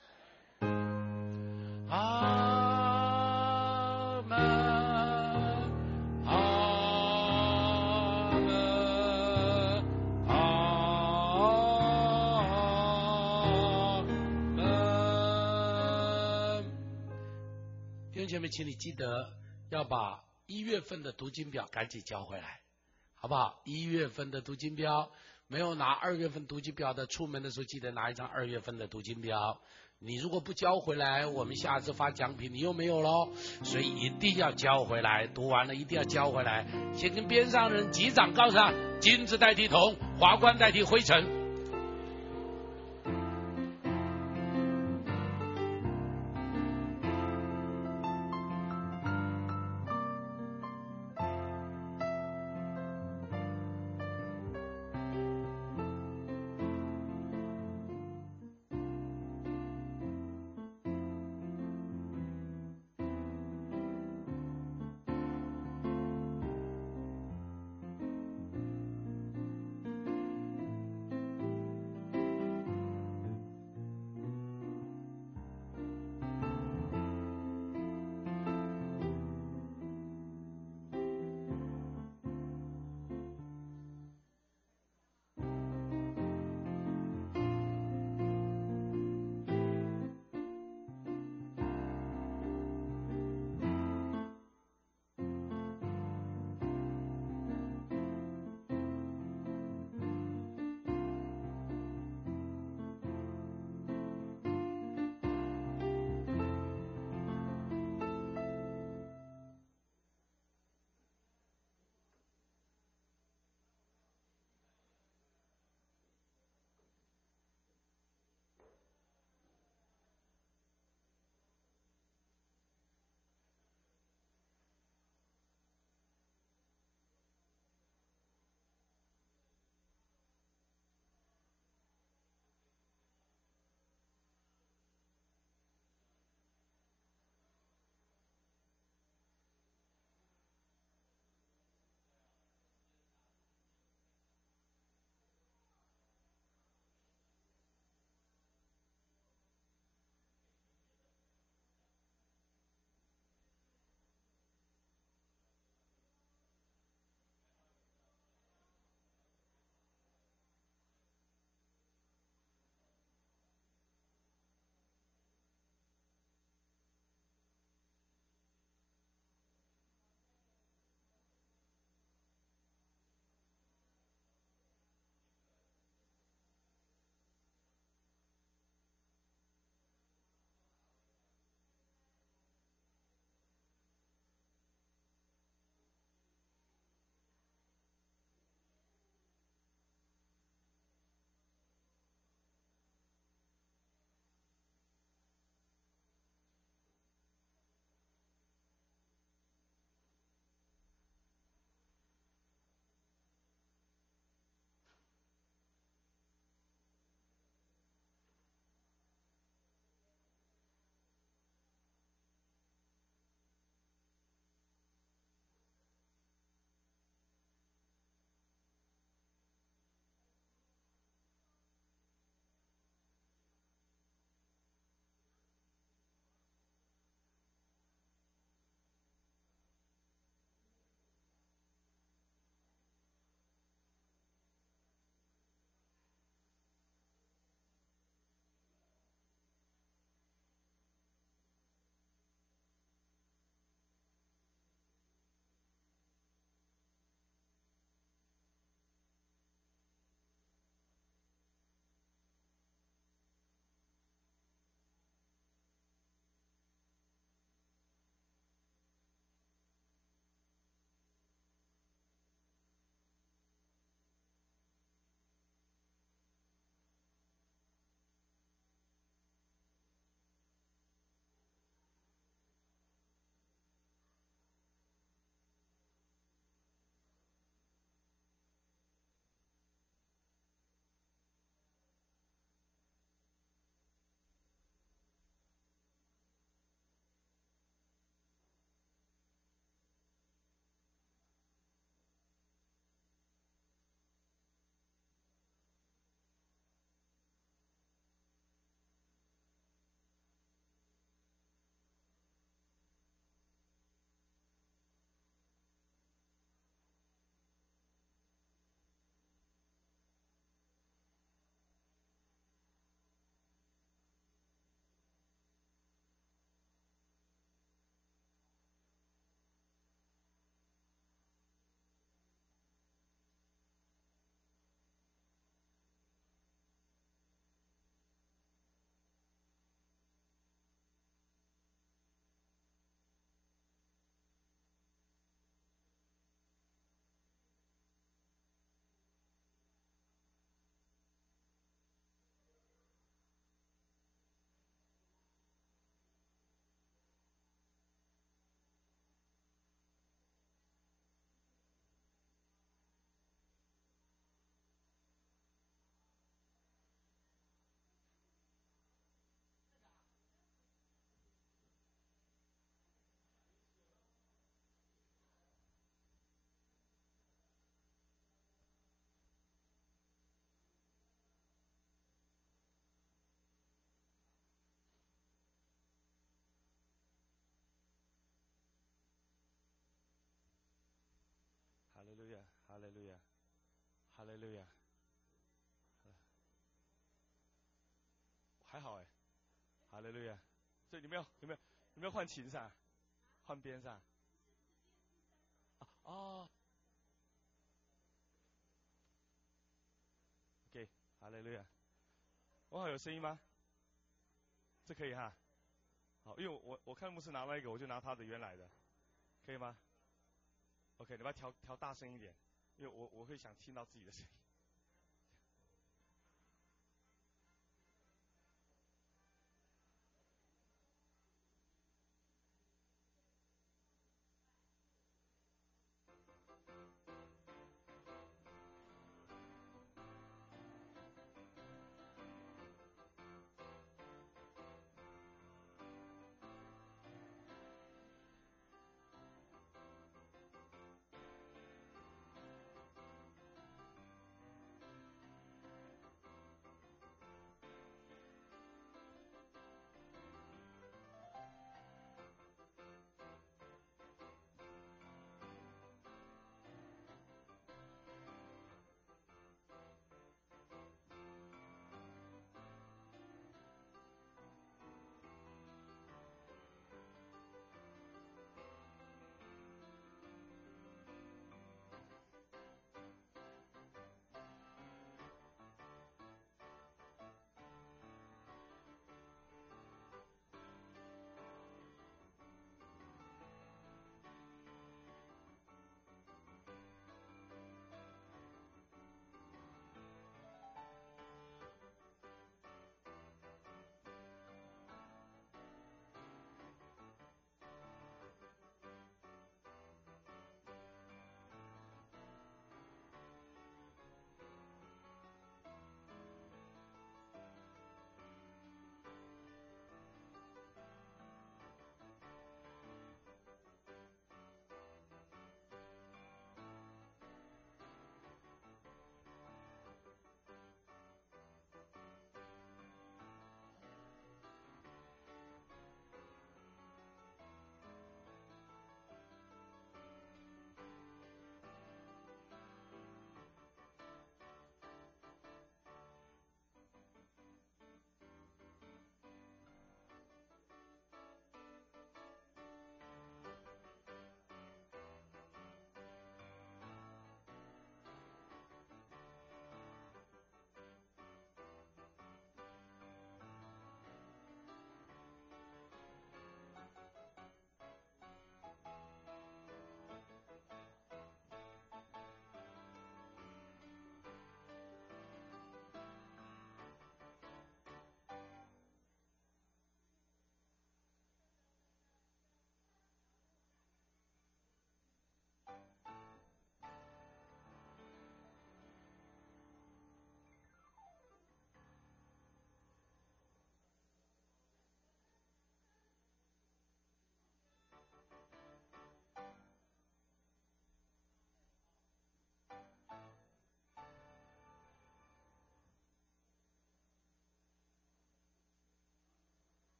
[SPEAKER 1] 阿门，阿门，阿门。弟兄姐妹，请你记得要把1月份的读经表赶紧交回来，好不好？1月份的读经表，没有拿2月份读经表的，出门的时候记得拿一张2月份的读经表。你如果不交回来，我们下次发奖品你又没有咯，所以一定要交回来，读完了一定要交回来。先跟边上人击掌告诉他，金子代替铜，华冠代替灰尘。
[SPEAKER 2] 路亚，哈利路亚。还好哎，哈利路亚。所以你们要换琴噻，换边噻。哦。OK， 哈利路亚。我好有声音吗？这可以哈。好，因为我看牧师拿那个，我就拿他的原来的，可以吗 ？OK， 你把它调大声一点，因为我会想听到自己的声音。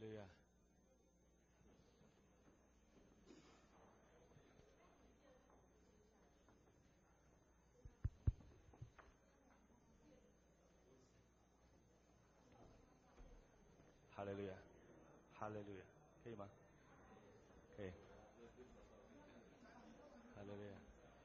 [SPEAKER 2] 路亚。哈利路亚，哈利路亚，可以吗？可以。哈利路亚。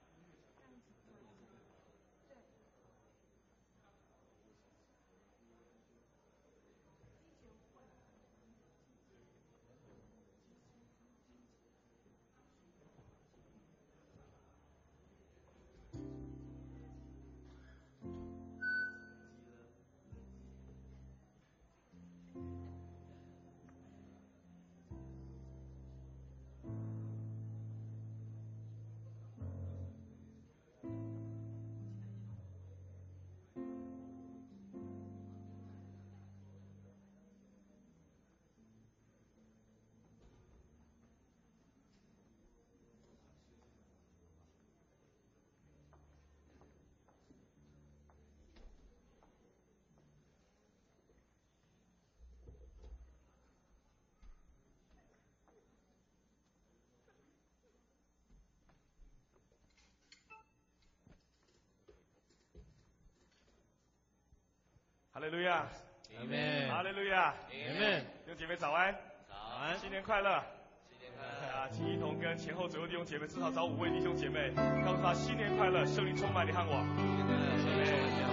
[SPEAKER 2] 哈利路亚，
[SPEAKER 1] 阿门，
[SPEAKER 2] 哈利路亚，
[SPEAKER 1] 阿门。
[SPEAKER 2] 弟兄姐妹早安，
[SPEAKER 1] 早安，
[SPEAKER 2] 新年快乐！
[SPEAKER 1] 新年快乐！
[SPEAKER 2] 请一同跟前后左右弟兄姐妹至少找5位弟兄姐妹，告诉他新年快乐，圣灵充满你和我。
[SPEAKER 1] 新年快乐，圣灵充满你和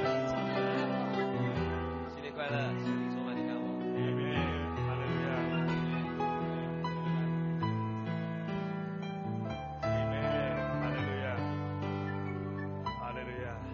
[SPEAKER 1] 我。新年快乐，圣灵充满你和我。
[SPEAKER 2] 阿门，哈利路亚，阿门，哈利路亚，哈利路亚。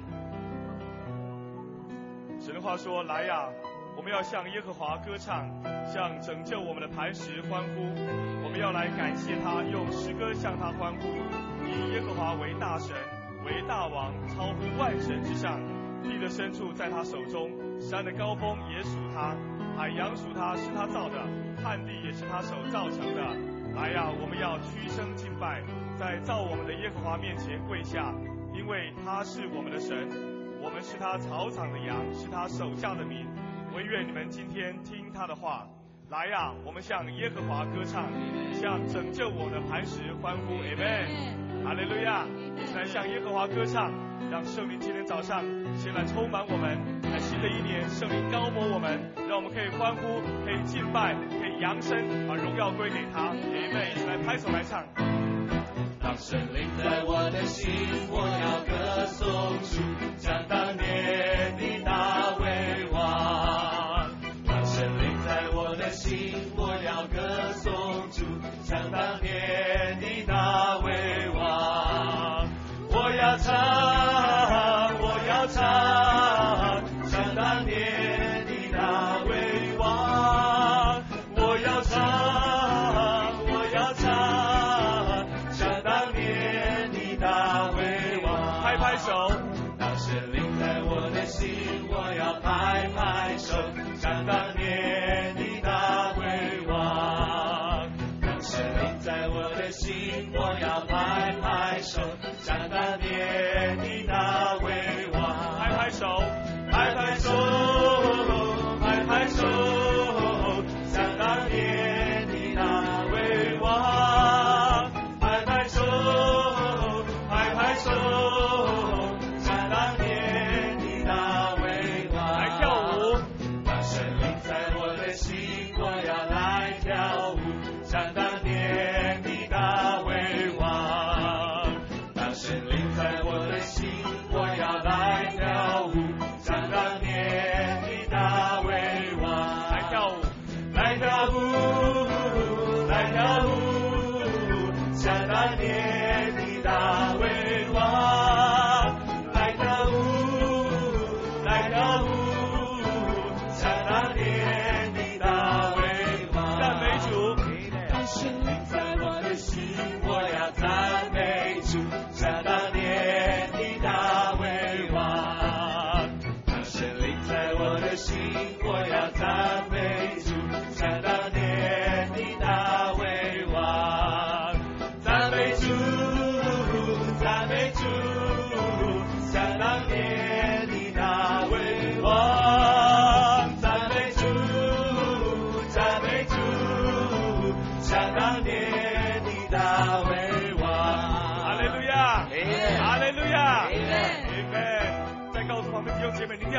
[SPEAKER 2] 神的话说：“来呀，我们要向耶和华歌唱，向拯救我们的磐石欢呼。我们要来感谢他，用诗歌向他欢呼。以耶和华为大神，为大王，超乎万神之上。地的深处在他手中，山的高峰也属他，海洋属他，是他造的，旱地也是他手造成的。来呀，我们要屈身敬拜，在造我们的耶和华面前跪下，因为他是我们的神。我们是他草场的羊，是他手下的民。惟愿你们今天听他的话。来呀，我们向耶和华歌唱，向拯救我们的磐石欢呼。阿们，哈利路亚！一起来向耶和华歌唱，让圣灵今天早上先来充满我们。在新的一年，圣灵高摩我们，让我们可以欢呼，可以敬拜，可以扬声，把荣耀归给他。阿们，一起来拍手来唱。
[SPEAKER 4] 让圣灵在我的心，我要歌颂主，像当年的大卫王。让圣灵在我的心，我要歌颂主，像当年的大卫王。我要唱，我要唱，像当年的大卫王。我要唱，我要唱。拍手，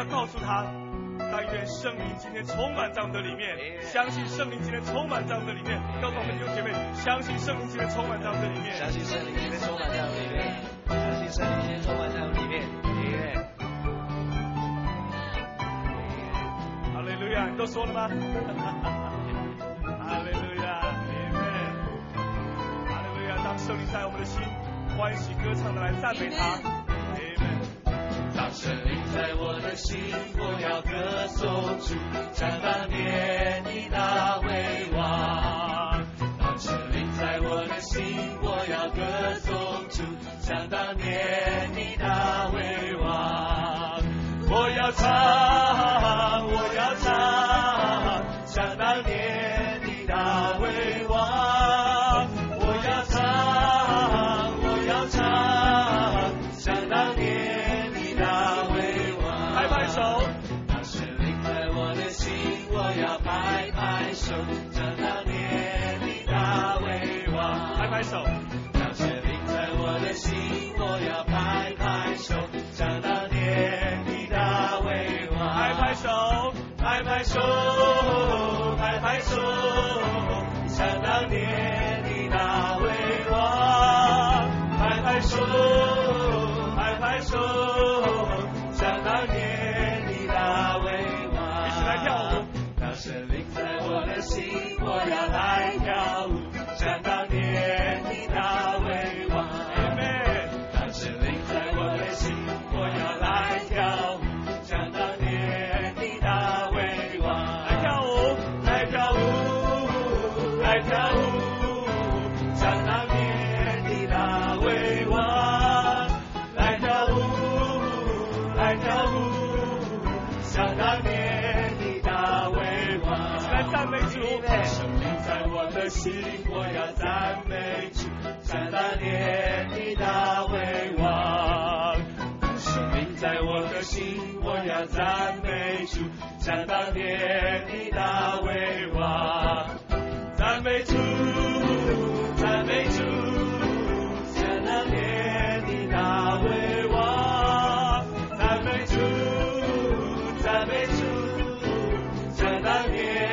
[SPEAKER 5] 要告诉他，但愿圣灵今天充满在我们的里面，相信圣灵今天充满在我们的里面。告诉我们弟兄姐妹，相信圣灵今天充满在我们的里面，
[SPEAKER 2] 相信圣灵今天充满在我们里面，相信圣灵今天充满在我们里面。
[SPEAKER 5] 哈利路亚，你都说了吗？哈利路亚，阿门。哈利路亚，当圣灵在我们的心，欢喜歌唱的来赞美他。
[SPEAKER 4] 当圣灵在我的心，我要歌颂主，像当年的大卫王。当圣灵在我的心，我要歌颂主，像当年的大卫王。我要唱，我要唱，像当年的大卫王。我要唱，我要唱，像当年。当圣灵在我的心，我要拍拍手，像当年的大卫王。
[SPEAKER 5] 拍拍手。
[SPEAKER 4] 当圣灵在我的心，我要拍拍手，像当年的大卫王。
[SPEAKER 5] 拍拍手，
[SPEAKER 4] 拍拍手，拍拍手，像当年的大卫王。拍拍手，拍拍手，像当年。当圣灵在我的心，我要来跳舞，像当年的大卫王。当圣灵在我的心，我要来跳舞，像当年的大卫王。
[SPEAKER 5] 来跳舞，
[SPEAKER 4] 来跳舞，来跳舞，像当年的大卫王。来跳舞，来跳舞，像当年。
[SPEAKER 5] 赞美主，
[SPEAKER 4] 圣灵在我的心，我要赞美主，像当年的大卫王。圣灵在我的心，我要赞美主，像当年的大卫王。赞美主，赞美主，像当年的大卫王。赞美主，赞美主，像当年。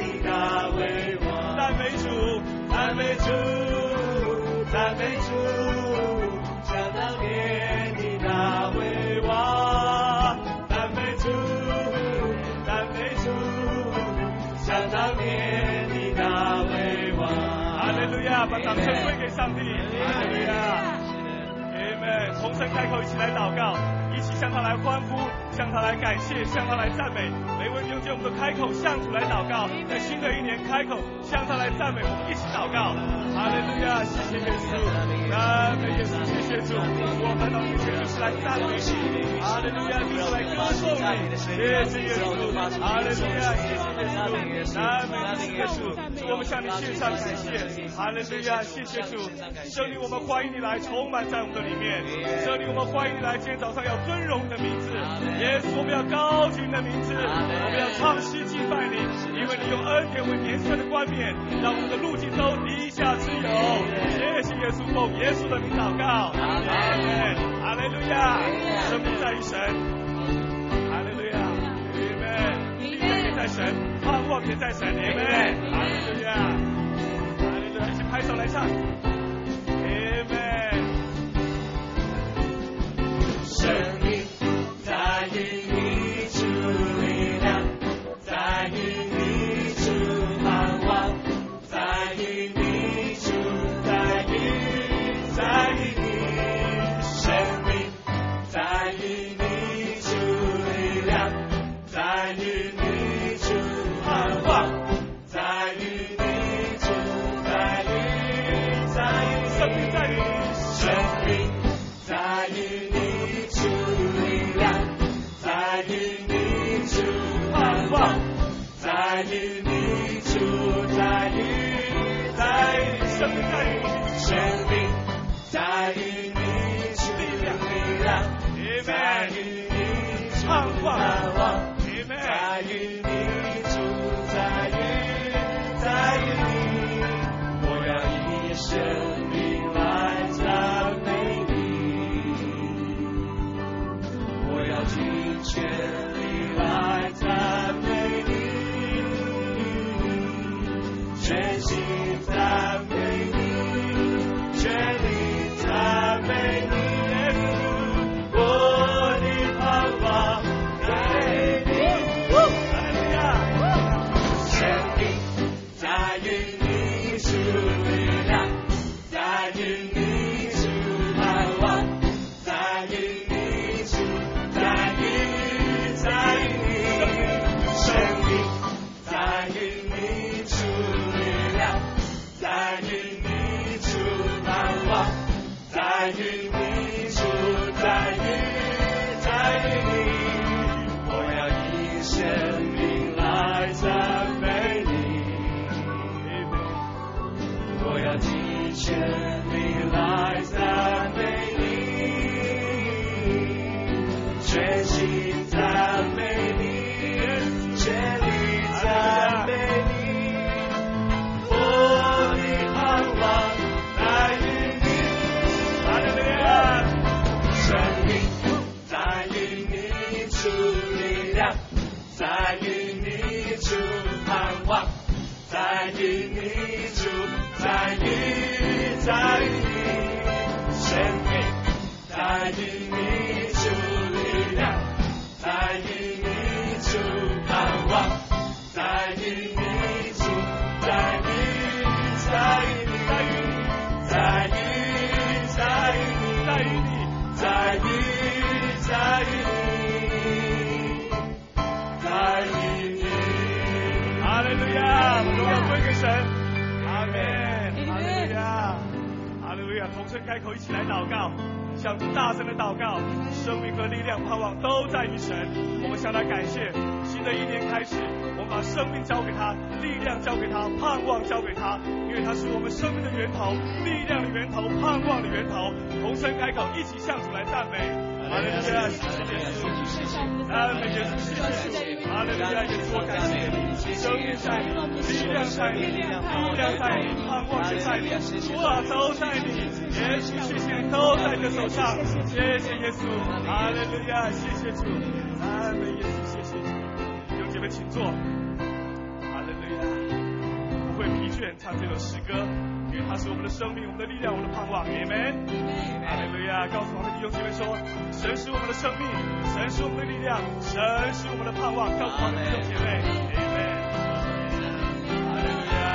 [SPEAKER 4] 赞美主，赞美主，像当年的大卫王。赞美主，赞美主，像当年的大卫王。
[SPEAKER 5] 哈利路亚，把掌声归给上帝。哈利路亚，阿们。同声开口，一起来祷告，一起向他来欢呼，向他来感谢，向他来赞美。每位弟兄姐妹，我们都开口向主来祷告，在新的一年开口向他来赞美，我们一起祷告。哈利路亚，谢谢耶稣，赞美耶稣，谢谢主，我们到面前就是来赞美你。哈利路亚，就是来歌颂你，谢谢耶稣，哈利路亚，谢谢耶稣，赞美耶稣，主，我们向你献上感谢。哈利路亚，谢谢主，圣灵，我们欢迎你来充满在我们的里面，圣灵，我们欢迎你来，今天早上要尊荣你的名字，耶稣，我们要高举你的名字，我们要唱诗敬拜你，因为你用恩典为年岁的冠冕，让我们的路径都地下之有。谢谢耶稣，奉耶稣的名祷告，阿门，哈利路亚，生命在于神，哈利路亚，阿门，力量也在神，盼望也在神，阿门，哈利路亚，哈利路亚，一起拍手来唱，阿门。
[SPEAKER 4] 生命在于你主力量，在于你主盼望，在于你主，在于你生命，在于你主力量，在于你主盼望，在于你主，在于
[SPEAKER 5] 生命在于
[SPEAKER 4] 生命在于你主力量，在于你主盼望，在于你主，在于
[SPEAKER 5] 生命在于
[SPEAKER 4] 生命在于你主力量，在于你主盼望，在于你主，在于你，我要以生命来赞美你，我要尽全力全心赞美你，全力赞美你，我的盼望在于你，
[SPEAKER 5] 哈利路亚，
[SPEAKER 4] 生命在于你出力量，在于你出盼望，在于你出，在于你，生命在于你出力量，在于你出盼望，在于你出，在于你，在于你，在于你，在于你，在于你，在于你，在于你，在于你。
[SPEAKER 5] 哈利路亚，荣耀归给神，阿门，哈利路亚，哈利路亚，同声开口一起来祷告，向主大声的祷告，生命和力量盼望都在于神，我们向他感谢，新的一年开始，我们把生命交给他，力量交给他，盼望交给他，因为他是我们生命的源头，力量的源头，盼望的源头，同声开口一起向主来赞美，哈利路亚，谢谢耶稣，赞美耶稣，谢谢主，哈利路亚，耶稣，我感谢你，生命在你，力量在你，力量在你，盼望也在你，主啊都在你，耶稣谢谢你都在这手上，谢谢耶稣，哈利路亚，谢谢主，赞美耶稣，谢谢主，弟兄姐妹请坐，哈利路亚，不会疲倦唱这首诗歌，因为它是我们的生命，我们的力量，我们的盼望，阿们，哈利路亚，告诉我们的弟兄姐妹说，神是我们的生命，神是我们的力量，神是我们的盼望，告诉我们的弟兄姐妹，阿们，哈利路亚，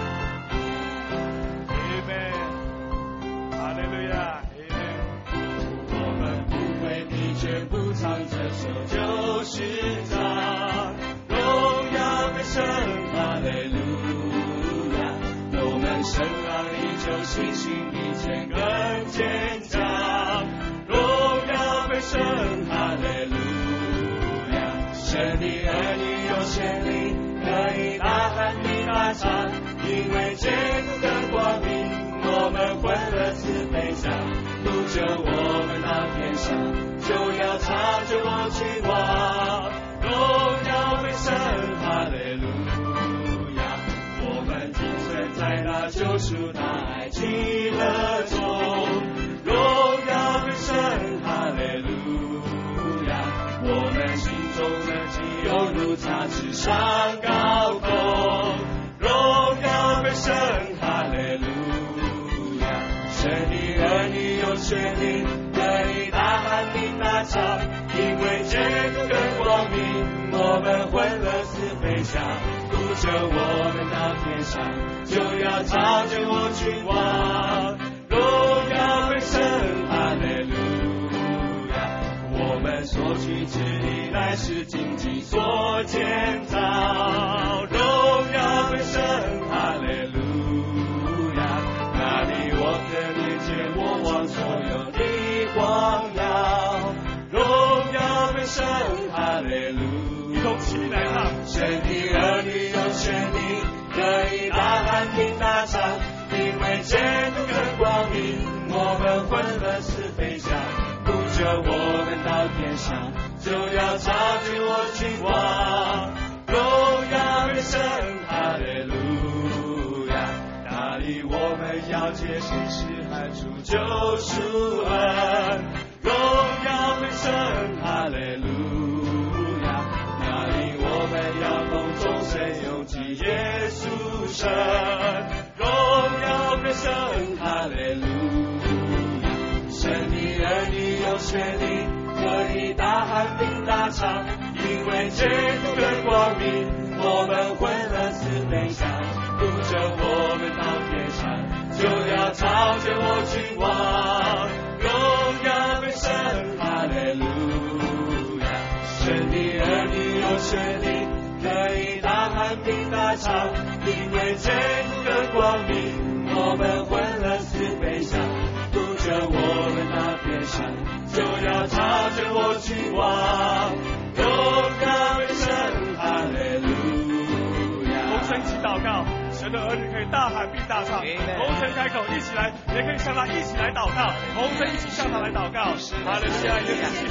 [SPEAKER 5] 阿们，哈利路亚，阿们。
[SPEAKER 4] 我们不会疲倦，不唱这首旧诗章，荣耀归神，哈利路亚。我们身上依旧信心比前更坚强，荣耀归神，哈利路亚。神的儿女有权利，可以大喊比大唱，因为坚固的光明，我们欢乐慈悲上，不救我们到天上，就要朝着我去望，荣耀归神，哈利路亚。我们今生在那救赎大爱喜乐中，荣耀归神，哈利路亚。我们心中的基犹如插翅上高空，荣耀归神，哈利路亚。神的儿女有权利，可以大喊并大唱，因为坚固的光明，我们欢乐似飞翔，不救我们到天上，就要朝着我去望，荣耀归神，哈利路亚。我们所去之地，乃是荆棘所建造，荣耀归神，哈利路亚。那里我可面见我望所有的光耀，荣耀归神，哈利路亚。
[SPEAKER 5] 一同起来唱，
[SPEAKER 4] 神的儿女有权利，可以大喊并大唱，因为坚固的光明，我们欢乐似飞翔，不救我们到天上，就要朝着我去望，荣耀归神，哈利路亚。那里我们要结实实喊出救赎恩，荣耀归神，哈利路亚。那里我们要奉众神永记耶稣神，荣耀归神，哈利路亚。神的儿女有权利，可以大喊并大唱，因为坚固的光明，我们欢乐似飞翔，不救我们到天上，就要朝着我去望，荣耀归神，哈利路亚。神的儿女有权利，可以大喊并大唱，因为坚固的光明，我们欢乐似飞翔，不救我们到天上，就要朝着我去望，荣耀归神，哈利路亚。
[SPEAKER 5] 同声一起祷告，神的儿女可以大喊并大唱，同声开口一起来，也可以向他一起来祷告，同声一起向他来祷告，哈利路亚，耶稣谢谢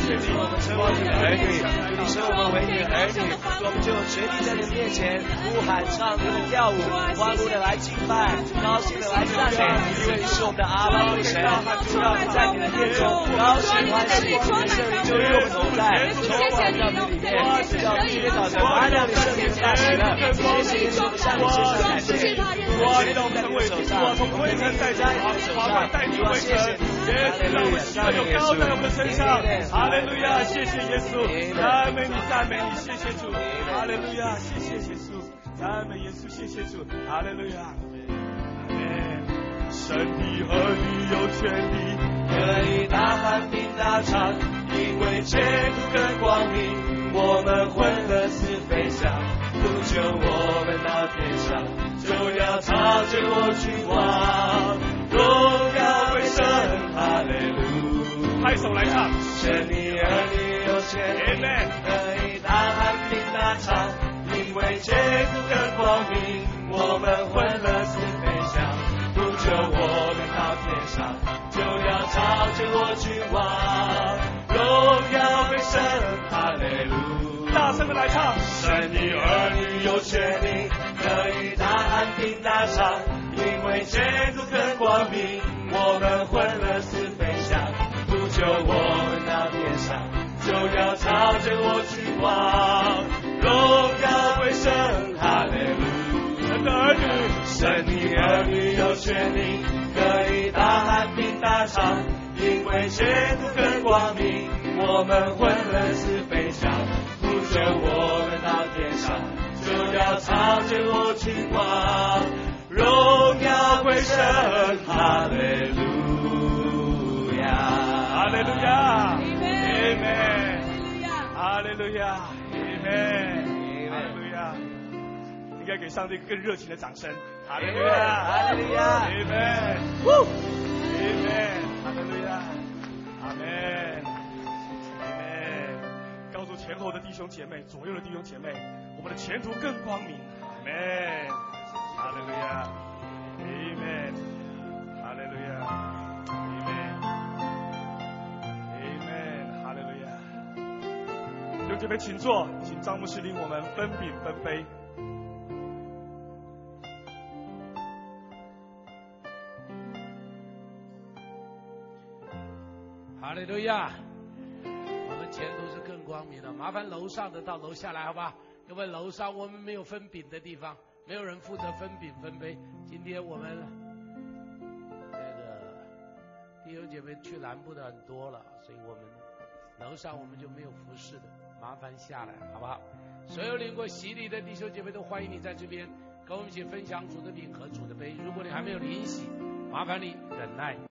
[SPEAKER 5] 谢你，
[SPEAKER 4] 我们称为你的儿女，你称我们为你的儿女，我们就有权利在你面前呼喊、唱歌、跳舞，欢呼的来敬拜，高兴的来赞美，因为你是我们的阿爸父神，主要在你的殿中高兴欢喜，你的圣灵就与我们同在，充满到你里面，叫今天早晨满了你圣灵的大喜乐，谢谢耶稣的向你献上感谢，
[SPEAKER 5] 哇，你让我们成为哇，从灰尘带进华冠带进灰尘，耶稣让我们喜乐有高在我们的身上，哈利路亚，谢谢耶稣，赞美你，赞美你，谢谢主，哈利路亚，谢谢耶稣，赞美耶稣，谢谢主，哈利路亚，阿门。神的儿女有权利，
[SPEAKER 4] 可以大喊并大唱，因为前途更光明，我们欢乐似飞翔，不求我们到天上，就要朝着我去望，荣耀归神，哈利路，
[SPEAKER 5] 拍手来唱，
[SPEAKER 4] 神的儿女有权利，可以大喊并大唱，因为前途更光明，我们欢乐似飞翔，不求我们到天上，就要朝着我去望，荣耀归神，哈利路，
[SPEAKER 5] 大声的来唱，
[SPEAKER 4] 神的儿女有权利，可以大喊并大唱，因为前途更光明，我们欢乐似飞翔，不求我们到天上，就要朝着我去望，荣耀归神，哈利路。
[SPEAKER 5] 神的儿女，
[SPEAKER 4] 神的儿女有权利，可以大喊并大唱，因为前途更光明，我们欢乐似飞翔，不求我们到天上，就要朝着我去望，荣耀归神，哈利路亚，
[SPEAKER 5] 哈利路亚，阿门，哈利路亚，阿门，哈利路亚。应该给上帝更热情的掌声，哈利路亚，
[SPEAKER 4] 哈利路亚，
[SPEAKER 5] 阿门，阿门，哈利路亚，阿门，阿门。告诉前后的弟兄姐妹，左右的弟兄姐妹，我们的前途更光明，阿门，哈利路亚，阿门，哈利路亚，阿门，阿门，哈利路亚。弟兄姐妹，请坐，请张牧师领我们分饼分杯。
[SPEAKER 1] 哈利路亚！我们前途是更光明的。麻烦楼上的到楼下来，好吧？因为楼上我们没有分饼的地方，没有人负责分饼分杯。今天我们那个弟兄姐妹去南部的很多了，所以我们楼上我们就没有服侍的，麻烦下来，好不好？所有领过洗礼的弟兄姐妹都欢迎你在这边跟我们一起分享主的饼和主的杯。如果你还没有领洗，麻烦你忍耐。